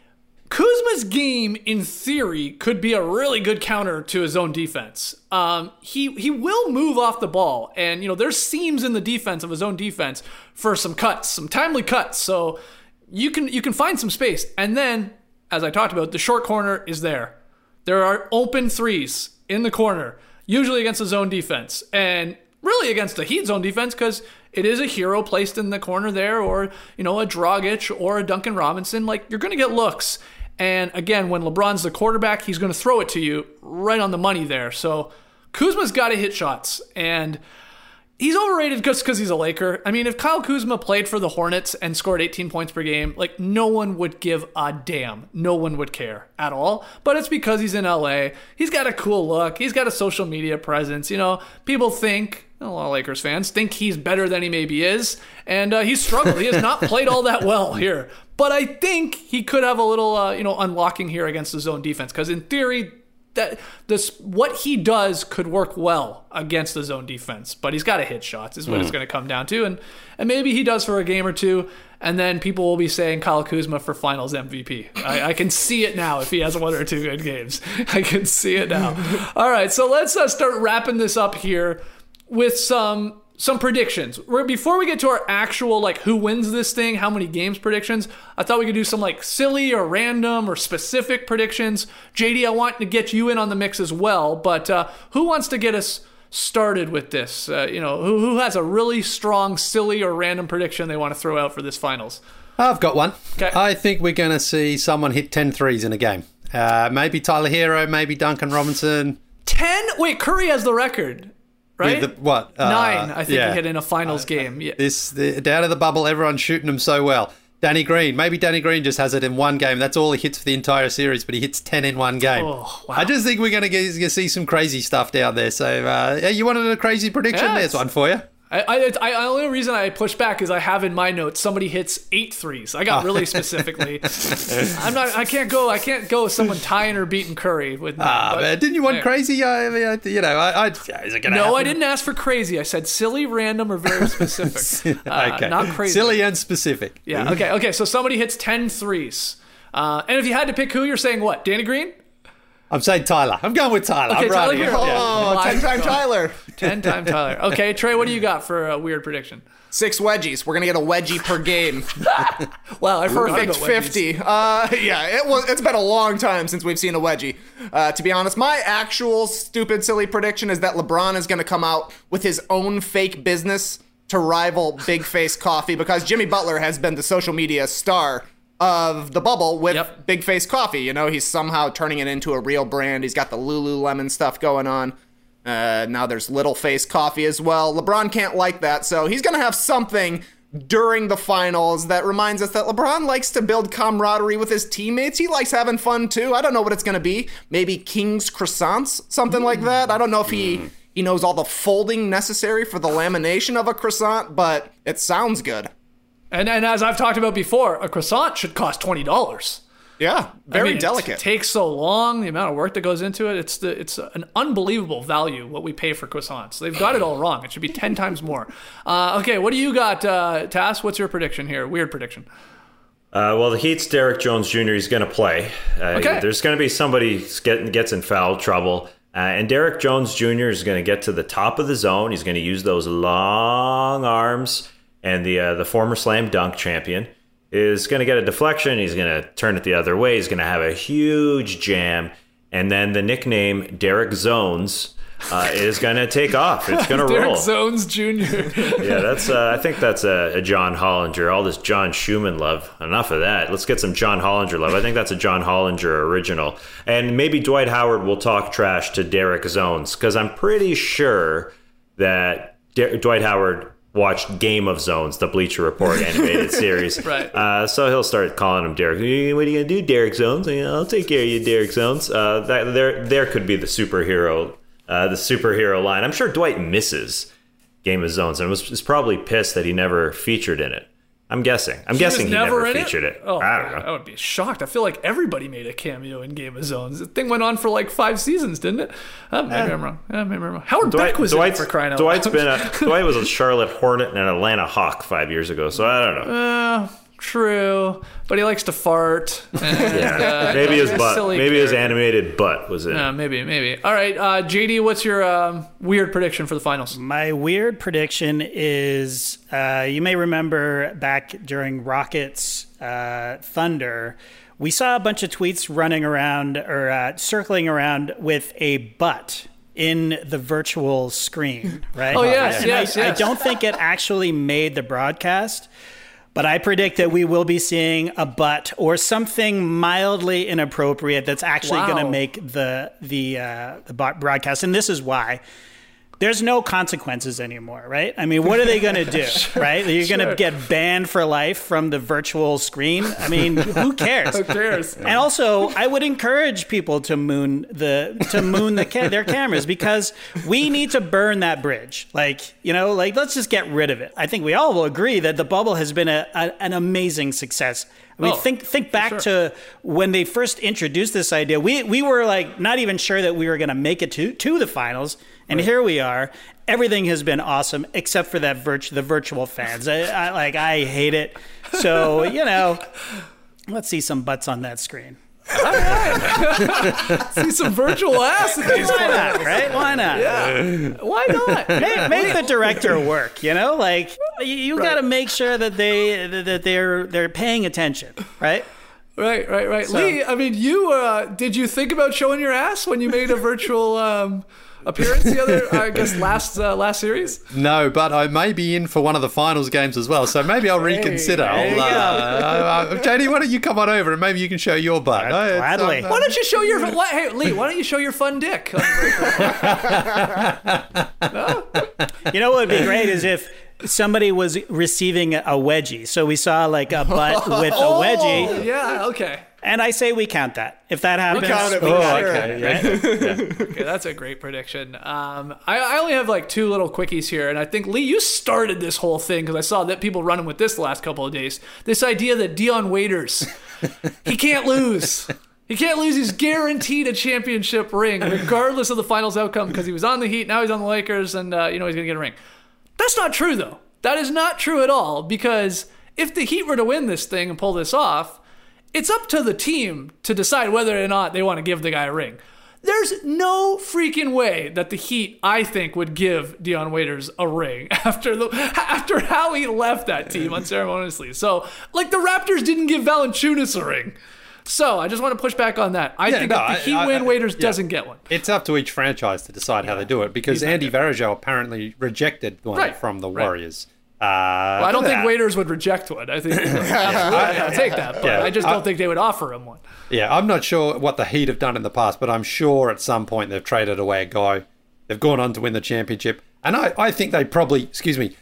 Kuzma's game, in theory, could be a really good counter to his own defense. Um, he he will move off the ball, and you know there's seams in the defense of his own defense for some cuts, some timely cuts. So you can you can find some space, and then, as I talked about, the short corner is there. There are open threes in the corner, usually against the zone defense, and really against the Heat zone defense, because it is a hero placed in the corner there, or you know a Dragic or a Duncan Robinson. Like you're going to get looks. And again, when LeBron's the quarterback, he's going to throw it to you right on the money there. So Kuzma's got to hit shots. And He's overrated just because he's a Laker. I mean, if Kyle Kuzma played for the Hornets and scored eighteen points per game, like no one would give a damn. No one would care at all. But it's because he's in L A. He's got a cool look. He's got a social media presence. You know, people think, a lot of Lakers fans think he's better than he maybe is. And uh, he's struggled. He has not played all that well here. But I think he could have a little, uh, you know, unlocking here against the zone defense. Because in theory, that this what he does could work well against the zone defense, but he's got to hit shots is what mm. it's going to come down to, and and maybe he does for a game or two, and then people will be saying Kyle Kuzma for Finals M V P. I, I can see it now if he has one or two good games. I can see it now. All right, so let's uh, start wrapping this up here with some. Some predictions. Before we get to our actual, like, who wins this thing, how many games predictions, I thought we could do some, like, silly or random or specific predictions. J D, I want to get you in on the mix as well, but uh, who wants to get us started with this? Uh, you know, who, who has a really strong, silly or random prediction they want to throw out for this finals? I've got one. Okay. I think we're going to see someone hit ten threes in a game. Uh, maybe Tyler Hero, maybe Duncan Robinson. ten? Wait, Curry has the record. Right? The, what? Uh, Nine, I think yeah. he hit in a finals game. Yeah. This the, down of the bubble, everyone's shooting him so well. Danny Green, maybe Danny Green just has it in one game. That's all he hits for the entire series, but he hits ten in one game. Oh, wow. I just think we're going to see some crazy stuff down there. So, uh, yeah, you wanted a crazy prediction? Yeah, There's one for you. I, I, I, the only reason I push back is I have in my notes somebody hits eight threes. I got really specifically. I'm not. I can't go. I can't go with someone tying or beating Curry with. Me, ah, but, man, didn't you want yeah. crazy? Uh, you know, I. I is it gonna no, happen? I didn't ask for crazy. I said silly, random, or very specific. uh, okay, not crazy. Silly and specific. Yeah. Okay. Okay. So somebody hits ten threes, uh, and if you had to pick who, you're saying what? Danny Green? I'm saying Tyler. I'm going with Tyler. Okay, I'm Tyler right Hero. Oh, Yeah. ten-time Tyler. ten-time Tyler. Okay, Trey, what do you got for a weird prediction? Six wedgies. We're gonna get a wedgie per game. Wow, I've heard Perfect fifty. Uh, yeah, it was. It's been a long time since we've seen a wedgie. Uh, to be honest, my actual stupid, silly prediction is that LeBron is gonna come out with his own fake business to rival Big Face Coffee, because Jimmy Butler has been the social media star of the bubble with yep. Big Face Coffee. You know, he's somehow turning it into a real brand. He's got the Lululemon stuff going on. Uh, now there's Little Face Coffee as well. LeBron can't like that, so he's going to have something during the finals that reminds us that LeBron likes to build camaraderie with his teammates. He likes having fun, too. I don't know what it's going to be. Maybe King's Croissants, something mm. like that. I don't know if he, he knows all the folding necessary for the lamination of a croissant, but it sounds good. And and as I've talked about before, a croissant should cost twenty dollars. Yeah, very I mean, delicate. It takes so long, the amount of work that goes into it. It's the it's an unbelievable value what we pay for croissants. They've got it all wrong. It should be ten times more. Uh, okay, what do you got, uh, Tass? What's your prediction here? Weird prediction. Uh, well, the Heat's Derek Jones Junior He's going to play. Uh, okay. There's going to be somebody get, gets in foul trouble. Uh, and Derek Jones Junior is going to get to the top of the zone. He's going to use those long arms. And the uh, the former slam dunk champion is going to get a deflection. He's going to turn it the other way. He's going to have a huge jam. And then the nickname Derek Zones uh, is going to take off. It's going to roll. Derek Zones Junior Yeah, that's. Uh, I think that's a, a John Hollinger. All this John Schumann love. Enough of that. Let's get some John Hollinger love. I think that's a John Hollinger original. And maybe Dwight Howard will talk trash to Derek Zones, because I'm pretty sure that D- Dwight Howard watched Game of Zones, the Bleacher Report animated series. Right. Uh, so he'll start calling him Derek. What are you going to do, Derek Zones? I'll take care of you, Derek Zones. Uh, that, there, there could be the superhero, uh, the superhero line. I'm sure Dwight misses Game of Zones and was, was probably pissed that he never featured in it. I'm guessing. I'm he guessing he never, never featured it? it. Oh, I don't know. I would be shocked. I feel like everybody made a cameo in Game of Zones. The thing went on for like five seasons, didn't it? Uh, maybe Eh. I'm wrong. Yeah, maybe I'm wrong. Howard Dwight, Beck was Dwight's, in it for crying out Dwight's loud. been a, Dwight was a Charlotte Hornet and an Atlanta Hawk five years ago, so I don't know. Uh, true, but he likes to fart. And, Yeah, uh, maybe his butt, silly maybe his character. animated butt was in. Yeah, maybe, maybe. All right, uh, J D, what's your um, weird prediction for the finals? My weird prediction is, uh, you may remember back during Rockets uh, Thunder, we saw a bunch of tweets running around or uh, circling around with a butt in the virtual screen, right? Oh, yes, and yes, I, yes. I don't think it actually made the broadcast. But I predict that we will be seeing a butt or something mildly inappropriate that's actually Wow. going to make the the uh, the broadcast. And this is why. there's no consequences anymore, right? I mean, what are they going to do, sure, right? You're sure. going to get banned for life from the virtual screen. I mean, who cares? Who cares? And also, I would encourage people to moon the to moon the ca- their cameras, because we need to burn that bridge. Like, you know, like let's just get rid of it. I think we all will agree that the bubble has been a, a an amazing success. I mean, oh, think think back sure. to when they first introduced this idea. We we were like not even sure that we were going to make it to to the finals. And right. here we are. Everything has been awesome except for that virtu- the virtual fans. I, I like I hate it. So, you know, let's see some butts on that screen. All right. See some virtual ass in these Why not, right? Why not? Yeah. Why not? Make, make the director work, you know? Like you, you right. got to make sure that they that they're they're paying attention, right? Right, right, right. So, Lee, I mean, you uh, did you think about showing your ass when you made a virtual um appearance the other, I guess, last uh, last series? No, but I may be in for one of the finals games as well, so maybe I'll reconsider. Hey, I'll, uh, uh, J D, why don't you come on over and maybe you can show your butt? Uh, gladly. Um, why don't you show your... What, hey, Lee, why don't you show your fun dick? No? You know what would be great is if somebody was receiving a wedgie. So we saw like a butt with a wedgie. Oh, yeah, okay. And I say we count that. If that happens, we count it. we Oh, count okay. it, right? Yeah. Okay, that's a great prediction. Um, I, I only have like two little quickies here, and I think, Lee, you started this whole thing because I saw that people running with this the last couple of days. This idea that Dion Waiters, he can't lose. He can't lose. He's guaranteed a championship ring, regardless of the finals outcome, because he was on the Heat, now he's on the Lakers, and uh, you know he's going to get a ring. That's not true, though. That is not true at all, because if the Heat were to win this thing and pull this off, it's up to the team to decide whether or not they want to give the guy a ring. There's no freaking way that the Heat, I think, would give Dion Waiters a ring after the after how he left that team unceremoniously. So, like, the Raptors didn't give Valanciunas a ring. So, I just want to push back on that. I yeah, think no, if the Heat I, I, win, Waiters yeah. doesn't get one. It's up to each franchise to decide how they do it, because Andy Varejao apparently rejected one right. from the Warriors. Right. Uh, well, I don't think Waiters would reject one. I think yeah, I'll take that, but yeah, I just don't I, think they would offer him one. Yeah, I'm not sure what the Heat have done in the past, but I'm sure at some point they've traded away a guy. They've gone on to win the championship. And I, I think they probably, excuse me,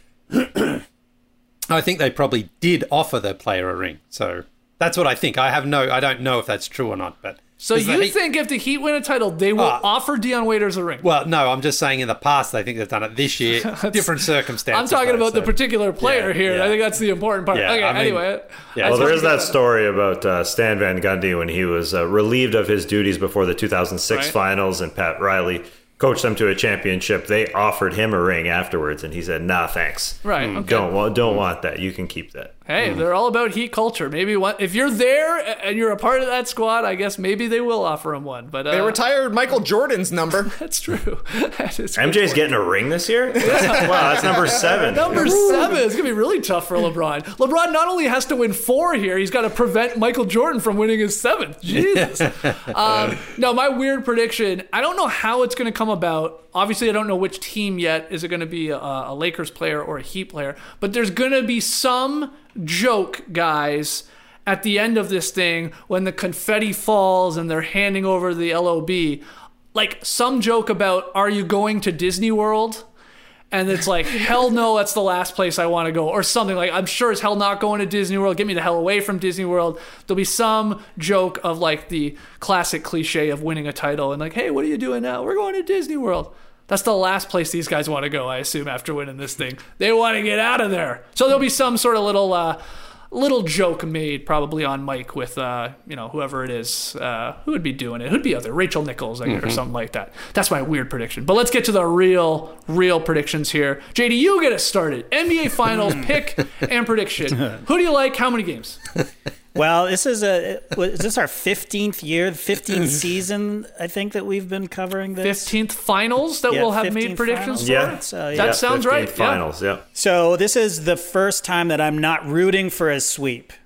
I think they probably did offer the player a ring. So that's what I think. I have no, I don't know if that's true or not, but... So you Heat, think if the Heat win a title, they will uh, offer Dion Waiters a ring? Well, no, I'm just saying in the past, I think they've done it this year. Different circumstances. I'm talking though, about so. the particular player yeah, here. Yeah. I think that's the important part. Yeah, okay, I mean, anyway. Yeah. Well, there is that story about uh, Stan Van Gundy when he was uh, relieved of his duties before the two thousand six right. finals, and Pat Riley coached them to a championship. They offered him a ring afterwards, and he said, "Nah, thanks. Right? Okay. Don't don't want that. You can keep that." Hey, mm. they're all about Heat culture. Maybe one, if you're there and you're a part of that squad, I guess maybe they will offer him one. But uh, they retired Michael Jordan's number. That's true. That is M J's getting a ring this year? Yeah. Wow, that's number seven. Number seven. It's going to be really tough for LeBron. LeBron not only has to win four here, he's got to prevent Michael Jordan from winning his seventh. Jesus. um, no, my weird prediction, I don't know how it's going to come about. Obviously, I don't know which team yet. Is it going to be a, a Lakers player or a Heat player? But there's going to be some joke, guys, at the end of this thing when the confetti falls and they're handing over the L O B. Like some joke about, are you going to Disney World? And it's like, hell no, that's the last place I want to go. Or something like, I'm sure as hell not going to Disney World. Get me the hell away from Disney World. There'll be some joke of like the classic cliche of winning a title. And like, hey, what are you doing now? We're going to Disney World. That's the last place these guys want to go, I assume, after winning this thing. They want to get out of there. So there'll be some sort of little uh, little joke made probably on Mike with, uh, you know, whoever it is. Uh, who would be doing it? Who'd be other? Rachel Nichols, I guess, mm-hmm. or something like that. That's my weird prediction. But let's get to the real, real predictions here. J D, you get us started. N B A Finals pick and prediction. Who do you like? How many games? Well, this is a is this our fifteenth year, fifteenth season? I think that we've been covering this. Fifteenth finals that yeah, we'll have made predictions finals. for. Yeah, so, yeah. that yeah, sounds right. Finals, yeah. yeah. So this is the first time that I'm not rooting for a sweep.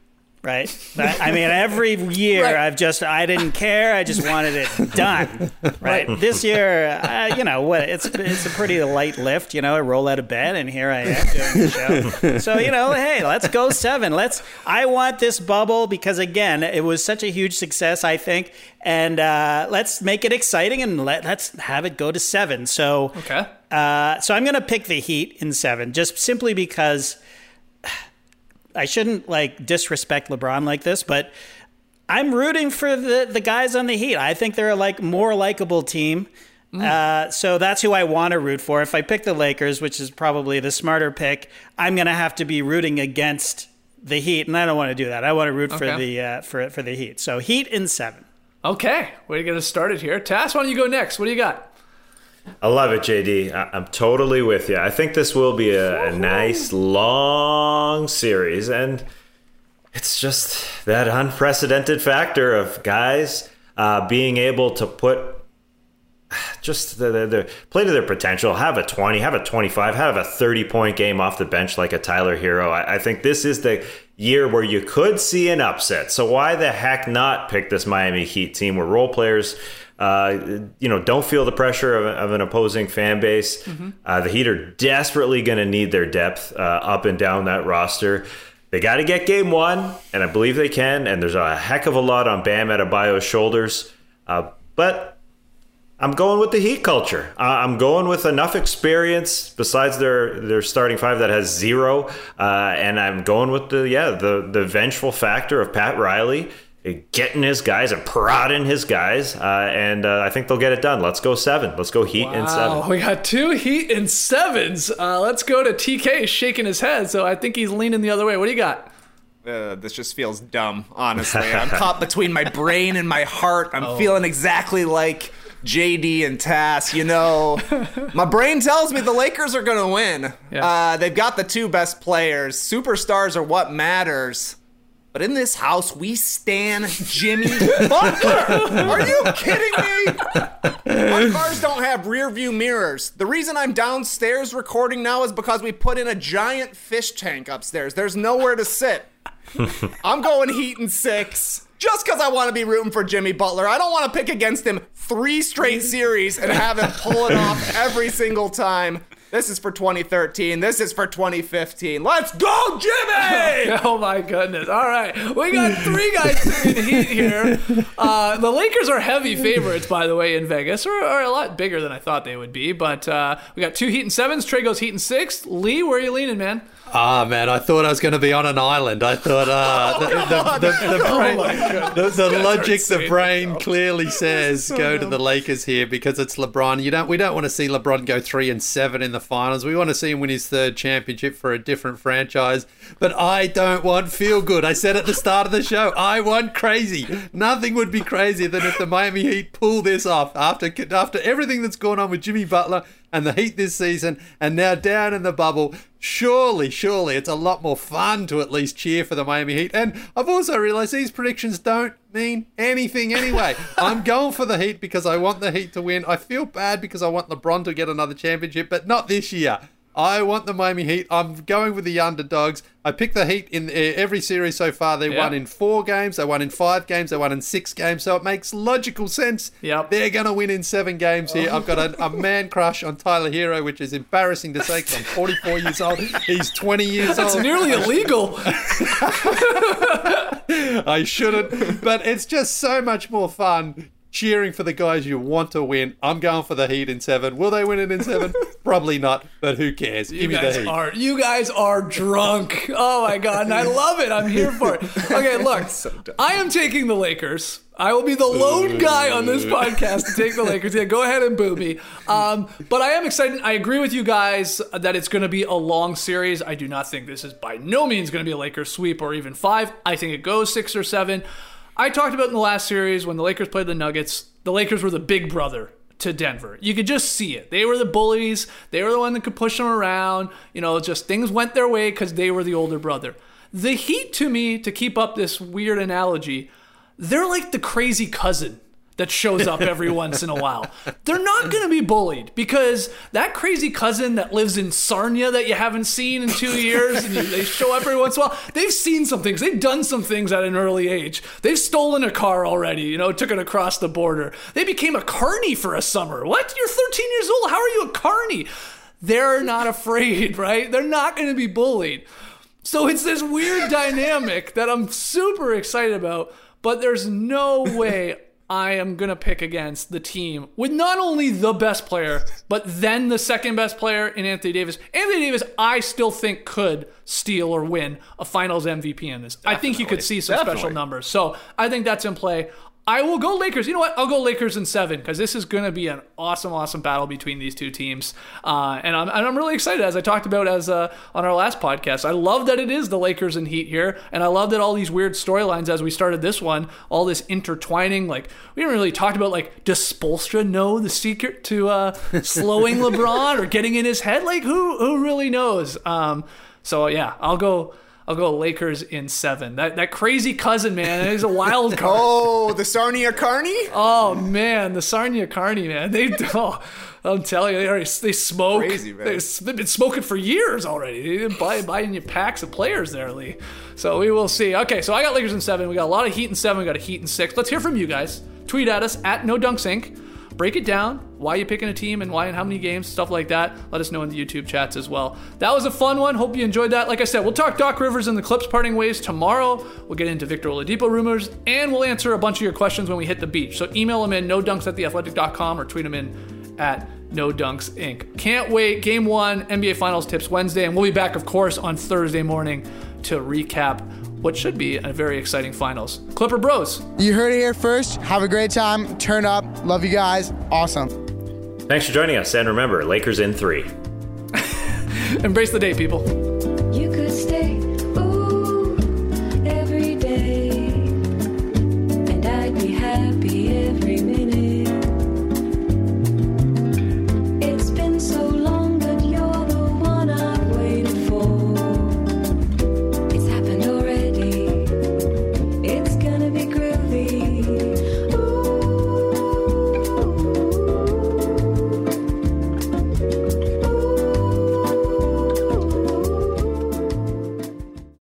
right? But, I mean, every year right. I've just, I didn't care. I just wanted it done, right? right. This year, uh, you know, what? It's it's a pretty light lift, you know, I roll out of bed and here I am doing the show. So, you know, hey, let's go seven. Let's, I want this bubble because, again, it was such a huge success, I think. And uh, let's make it exciting and let, let's have it go to seven. So, okay. uh, so I'm going to pick the Heat in seven, just simply because I shouldn't like disrespect LeBron like this, but I'm rooting for the, the guys on the Heat. I think they're a like more likable team. Mm. Uh, so that's who I want to root for. If I pick the Lakers, which is probably the smarter pick, I'm going to have to be rooting against the Heat, and I don't want to do that. I want to root okay. for the uh, for for the Heat. So Heat in seven. Okay, way to get us started here. Tass, why don't you go next? What do you got? I love it, J D. I'm totally with you. I think this will be a, a nice, long series, and it's just that unprecedented factor of guys uh, being able to put just the, the, the play to their potential, have a twenty, have a twenty-five, have a thirty-point game off the bench like a Tyler Hero. I, I think this is the year where you could see an upset. So why the heck not pick this Miami Heat team where role players Uh, you know, don't feel the pressure of, of an opposing fan base. Mm-hmm. Uh, the Heat are desperately going to need their depth uh, up and down that roster. They got to get game one, and I believe they can. And there's a heck of a lot on Bam Adebayo's shoulders. Uh, but I'm going with the Heat culture. Uh, I'm going with enough experience besides their their starting five that has zero. Uh, and I'm going with the yeah the the vengeful factor of Pat Riley. Getting his guys and prodding his guys, uh, and uh, I think they'll get it done. Let's go seven. Let's go Heat wow. in seven. We got two Heat in sevens. Uh, let's go to T K shaking his head, so I think he's leaning the other way. What do you got? Uh, this just feels dumb, honestly. I'm caught between my brain and my heart. I'm oh. feeling exactly like J D and Tass. You know, my brain tells me the Lakers are going to win. Yeah. Uh, they've got the two best players. Superstars are what matters. But in this house, we stan Jimmy Butler. Are you kidding me? Our cars don't have rear view mirrors. The reason I'm downstairs recording now is because we put in a giant fish tank upstairs. There's nowhere to sit. I'm going Heat in six. Just because I want to be rooting for Jimmy Butler. I don't want to pick against him three straight series and have him pull it off every single time. This is for twenty thirteen. This is for twenty fifteen. Let's go, Jimmy! Oh, my goodness. All right. We got three guys in Heat here. Uh, the Lakers are heavy favorites, by the way, in Vegas, or, or a lot bigger than I thought they would be. But uh, we got two Heat in sevens. Trey goes Heat in six. Lee, where are you leaning, man? Ah, man, I thought I was going to be on an island. I thought uh, the, the, the, the, brain, oh the, the logic, the brain clearly says so go dumb. to the Lakers here because it's LeBron. You don't. We don't want to see LeBron go three and seven in the finals. We want to see him win his third championship for a different franchise. But I don't want feel good. I said at the start of the show, I want crazy. Nothing would be crazier than if the Miami Heat pull this off after after everything that's gone on with Jimmy Butler and the Heat this season, and now down in the bubble. Surely, surely it's a lot more fun to at least cheer for the Miami Heat. And I've also realized these predictions don't mean anything anyway. I'm going for the Heat because I want the Heat to win. I feel bad because I want LeBron to get another championship, but not this year. I want the Miami Heat. I'm going with the underdogs. I picked the Heat in every series so far. They yep. won in four games. They won in five games. They won in six games. So it makes logical sense. Yep. They're going to win in seven games here. I've got a, a man crush on Tyler Hero, which is embarrassing to say because I'm forty-four years old. He's twenty years That's old. It's nearly illegal. I shouldn't. But it's just so much more fun cheering for the guys you want to win. I'm going for the Heat in seven. Will they win it in seven? Probably not, but who cares? You Give me guys the Heat. Are, you guys are drunk. Oh, my God, and I love it. I'm here for it. Okay, look, so I am taking the Lakers. I will be the lone guy on this podcast to take the Lakers. Yeah, go ahead and boo me. Um, but I am excited. I agree with you guys that it's going to be a long series. I do not think this is by no means going to be a Lakers sweep or even five. I think it goes six or seven. I talked about in the last series when the Lakers played the Nuggets, the Lakers were the big brother to Denver. You could just see it. They were the bullies. They were the one that could push them around. You know, just things went their way because they were the older brother. The Heat, to me, to keep up this weird analogy, they're like the crazy cousin that shows up every once in a while. They're not going to be bullied because that crazy cousin that lives in Sarnia that you haven't seen in two years and you, they show up every once in a while, they've seen some things. They've done some things at an early age. They've stolen a car already, you know, took it across the border. They became a carny for a summer. What? You're thirteen years old. How are you a carny? They're not afraid, right? They're not going to be bullied. So it's this weird dynamic that I'm super excited about, but there's no way I am going to pick against the team with not only the best player, but then the second best player in Anthony Davis. Anthony Davis, I still think could steal or win a finals M V P in this. Definitely. I think you could see some Definitely. special numbers. So I think that's in play. I will go Lakers. You know what? I'll go Lakers in seven because this is going to be an awesome, awesome battle between these two teams. Uh, and, I'm, and I'm really excited, as I talked about as uh, on our last podcast. I love that it is the Lakers and Heat here. And I love that all these weird storylines as we started this one, all this intertwining. Like, we didn't really talk about, like, does Spoelstra know the secret to uh, slowing LeBron or getting in his head? Like, who who really knows? Um, so, yeah, I'll go... I'll go Lakers in seven. That that crazy cousin, man, he's a wild card. Oh, the Sarnia Carney? Oh, man, the Sarnia Carney, man. They, oh, I'm telling you, they already they smoke. Crazy, man. They, they've been smoking for years already. They didn't buy buying you packs of players there, Lee. So we will see. Okay, so I got Lakers in seven. We got a lot of Heat in seven. We got a Heat in six. Let's hear from you guys. Tweet at us at No Dunks Incorporated. Break it down, why you picking a team and why and how many games, stuff like that. Let us know in the YouTube chats as well. That was a fun one. Hope you enjoyed that. Like I said, we'll talk Doc Rivers and the Clips parting ways tomorrow. We'll get into Victor Oladipo rumors, and we'll answer a bunch of your questions when we hit the beach. So email them in no dunks at the athletic dot com or tweet them in at No Dunks Incorporated. Can't wait. Game one, N B A Finals Tips Wednesday, and we'll be back, of course, on Thursday morning to recap what should be a very exciting finals. Clipper Bros. You heard it here first. Have a great time. Turn up. Love you guys. Awesome. Thanks for joining us. And remember, Lakers in three. Embrace the day, people.